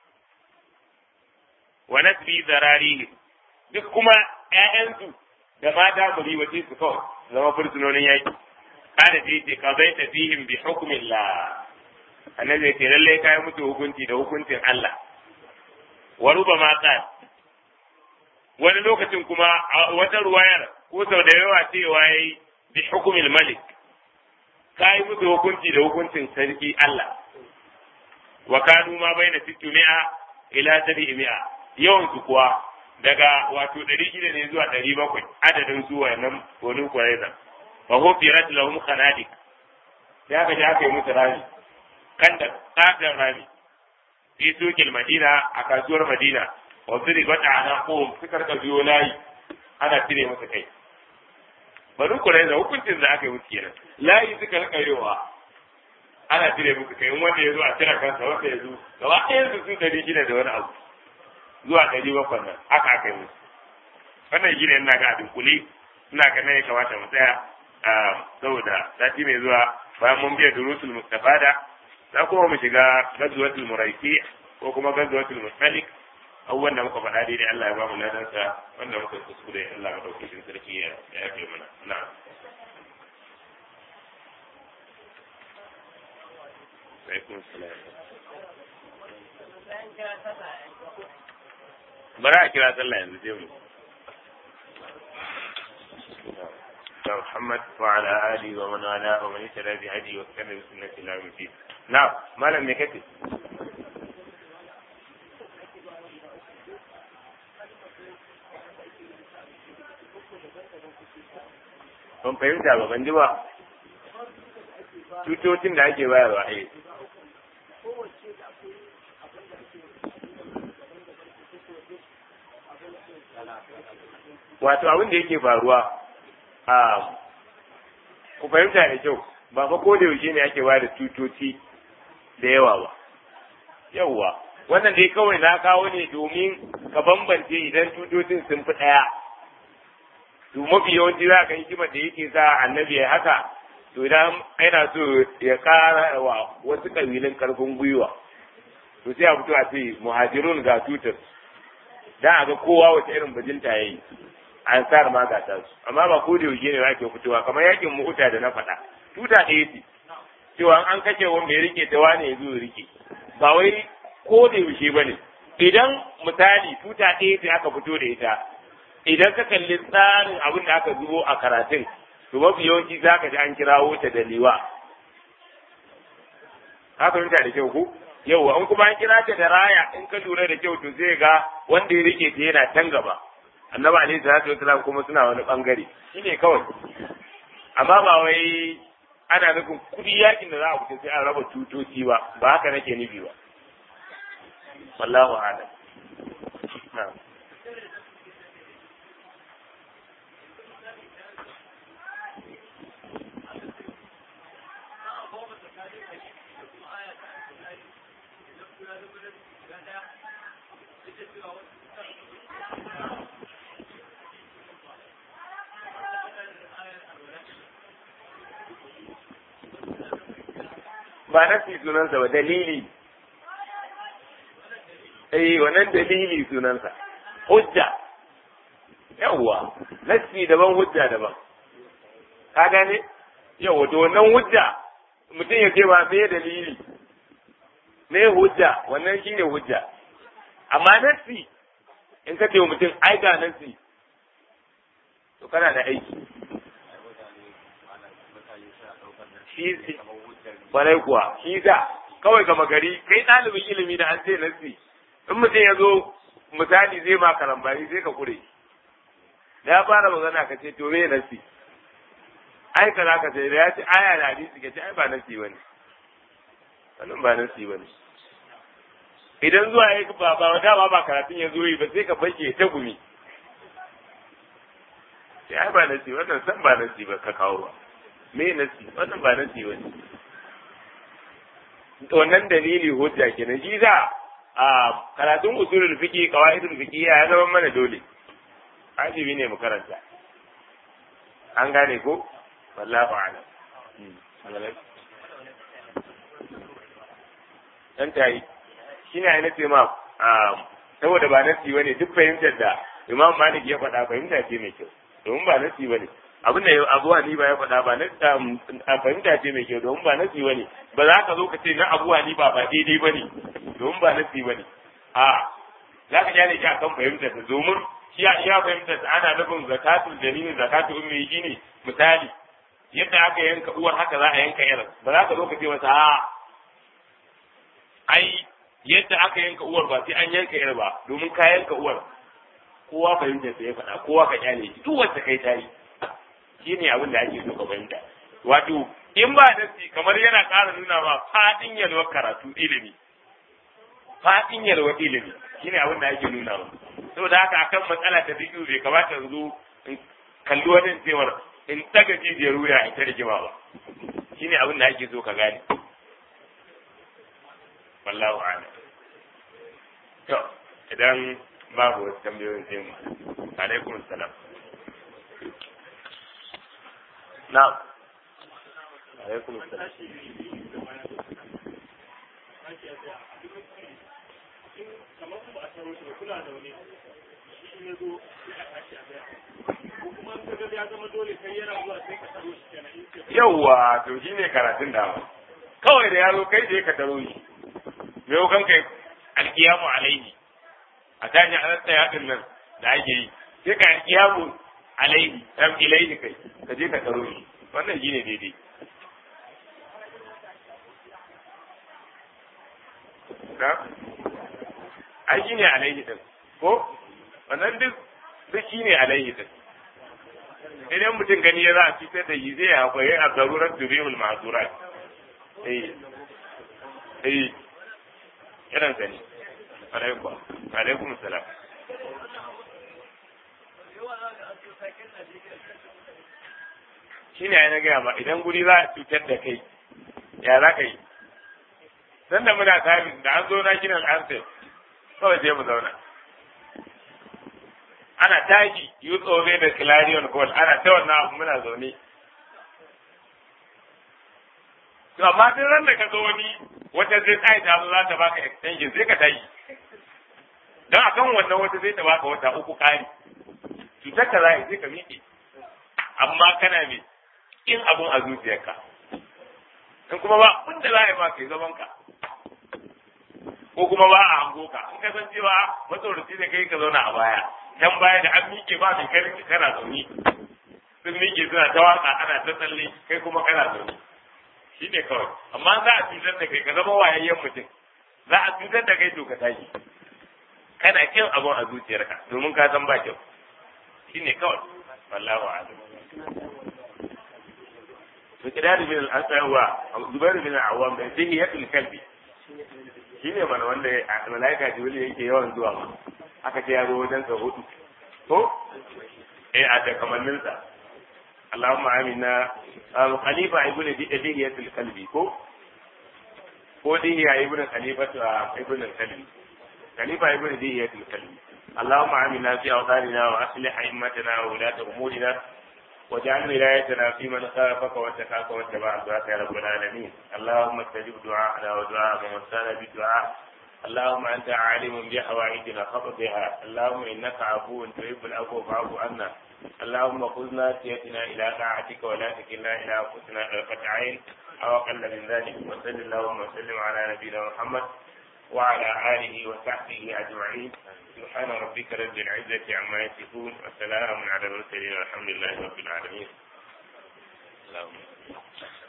Wa nasbi zarari duk kuma ƴaƴansu da mata mu riwace su kawai zama fursunonin yaki. Kada sai ce ka zai tafihim bi hukmillah. Annabi ya ce lalle kai mutu hukunci da hukuncin Allah. Wa rubama qal wani lokacin kuma wata ruwayar ko sau da yawa cewa yayi bi hukmil malik kai mutu hukunci da hukuncin sarki Allah. Wa kanu ma baina sittumi'a ila sab'imi'a yawan su kuwa daga wato ɗari shida ne zuwa ɗari bakwai adadin su wannan wani kuraiza wa hufirat lahum khanadik ya ga aka yi musu rami kan da tsadar rami fi sukil madina a kasuwar madina wa zuri wata ana ko suka rika biyo layi ana cire masa kai bari kuraiza hukuncin da aka yi musu kenan layi suka rika yowa ana cire musu kai wanda ya zo a cire kansa wanda ya zo gaba ɗayan su su ɗari shida da wani abu zuwa ɗari bakwai nan haka aka yi musu wannan shi ne ina ga abin kuli ina ga nan ya kamata mu tsaya saboda sati mai zuwa bayan mun biya durusul mustafada za kuma mu shiga gazuwatul muraiki ko kuma gazuwatul mustalik abubuwan da muka faɗa daidai Allah ya ba mu ladansa wanda muka kuskure Allah ya ɗauki shi sarki ya yafe mana na'am alaikum salam bara a kira sallah yanzu sai mu محمد وعلى آله ومن والاه ومن اهتدى بهديه واستنى بسنته إلى يوم الدين. نعم ما لم يكتب. ban fahimta ba ban ji ba tutocin da ake bayarwa eh wato abin da yake faruwa a ku fahimta da kyau ba fa ko da yaushe ne ake bayar da tutoci da yawa ba yawwa wannan dai kawai na kawo ne domin ka bambance idan tutocin sun fi ɗaya to mafi yawanci za ka hikimar da yake sa annabi ya haka to idan yana so ya kara wa wasu kabilun karfin gwiwa to sai a fito a ce muhajirun ga tutar dan a ga kowa wata irin bajinta yayi ansar ma ga ta su amma ba ko da yaushe ne zake fitowa kamar yakin mu'uta da na faɗa tuta ɗaya ce cewa an kashe wanda ya rike ta wani ya zo ya rike ba wai ko da yaushe bane idan misali tuta ɗaya ce aka fito da ita idan ka kalli tsarin abin da aka zubo a karatun to mafi yawanci za ka ji an kirawo ta da liwa haka minta da kyau ko yauwa in kuma an kira ta da raya in ka lura da kyau to zai ga wanda ya rike ta yana can gaba annabi alaihi salatu wasalam kuma suna wani bangare shine kawai amma ba wai ana nufin kudi yakin da za a fita sai an raba tutoci ba ba haka nake nufi ba wallahu a'lam na'am ba nasi sunansa ba dalili eh wannan dalili sunansa hujja yawwa nasi daban hujja daban ka gane yawwa to wannan hujja mutum ya ce ba me dalili me hujja wannan shine hujja amma nasi in ka ce wa mutum ai ga nasi to kana da aiki shi barai kuwa shi da kawai gama gari kai ɗalibin ilimi da an ce nasi in mutum ya zo misali zai ma karambari zai ka kure da ya fara magana ka ce to me nasi ai kaza ka ce da ya ce aya da hadisi ka ce ai ba nasi bane wannan ba nasi bane idan zuwa ya ba ba dama ba karatun ya zo yi ba sai ka bace ta gumi sai ai ba nasi wannan san ba nasi ba ka kawo ba me nasi wannan ba nasi bane wannan dalili hujja kenan shi za a karatun usulul fiqi qawaidul fiqi ya zama mana dole wajibi ne mu karanta an gane ko wallahu a'lam dan tayi shine ai nace ma saboda ba nasi bane duk fahimtar da Imam Malik ya faɗa fahimta ce mai kyau domin ba nasi bane abin da Abu Hanifa ya faɗa ba na fahimta ce mai kyau domin ba nasi bane ba za ka zo ka ce na Abu Hanifa ba daidai bane domin ba nasi bane a za ka jane shi akan fahimtar ta domin shi ya iya fahimtar ta ana nufin zakatul jalil zakatul ummi shine misali yadda aka yanka uwar haka za a yanka yar ba za ka zo ka ce masa a ai yadda aka yanka uwar ba sai an yanka yar ba domin ka yanka uwar kowa fahimtar ta ya faɗa kowa ka kyale shi duk wacce kai ta yi shi ne abin da ake so ka fahimta wato in ba nasi kamar yana ƙara nuna ma faɗin yalwar karatu ilimi faɗin yalwar ilimi shi ne abin da ake nuna ma saboda haka akan matsala ta biyu bai kamata in zo in kalli wani cewar in daga jijiyar wuya in ta rigima ba shi ne abin da ake so ka gane wallahu a'lam to idan babu wasu tambayoyin sai mu alaikum salam na'am alaikum salam yawwa to shine karatun da kawai da yaro kai je ka taro shi me kan kai alkiyamu alaihi a tashi a tsaya din nan da ake yi sai ka alkiyamu alaihi am ilaihi kai ka je ka taro shi wannan shine daidai na ai shine alaihi din ko wannan duk duk shine alaihi din idan mutum gani ya za a fitar da yi zai akwai a zarurar duriyul ma'azurat eh eh irin sani alaikum alaikum salam shine ai na gaya ma idan guri za a cutar da kai ya za ka yi dan da muna tafi da an zo na kiran answer kawai sai mu zauna ana tashi youth over da clarion call ana ta wannan abu muna zaune to amma duk ran da ka zo wani wata zai tsaye ta za ta baka extension sai ka tashi don akan wannan wata zai ta baka wata uku kari cutar ka za sai ka miƙe amma kana mai in abun a zuciyarka in kuma ba kun da za a yi ma kai zaman ka ko kuma ba a hango ka in ka san cewa matsoraci da kai ka zauna a baya can baya da an miƙe ba mai kai kana zaune sun miƙe suna ta waka ana ta tsalle kai kuma kana zaune shi ne kawai amma za a cutar da kai ka zama wayayyen mutum za a cutar da kai to ka tashi kana kin abun a zuciyarka domin ka san ba kyau shi ne kawai wallahu a'lam to kidari bin al-aswa zubair bin al-awwam da sai ya tul kalbi shi ne mana wanda malaika jibril yake yawan zuwa ma aka ce ya zo wajen sa hudu ko eh a da kamannin sa Allahumma amina khalifa ibnu dihiyatul kalbi ko ko dihiya ibnu khalifatu ibnu kalbi khalifa ibnu dihiyatul kalbi Allahumma amina fi awtanina wa aslih a'immatana wa ulata umurina واجعل ولايتنا في من خافك واتقاك واتبع رضاك يا رب العالمين. اللهم استجب دعاءنا ودعاء من وصانا بالدعاء. اللهم انت عالم بحوائجنا خططها. اللهم انك عفو تحب العفو فاعف عنا. اللهم خذ ناسيتنا الى طاعتك ولا تكلنا الى انفسنا طرفة عين او اقل من ذلك. وصل اللهم وسلم على نبينا محمد وعلى اله وصحبه اجمعين. سبحان ربك رب العزة عما يصفون وسلام على المرسلين والحمد لله رب العالمين. اللهم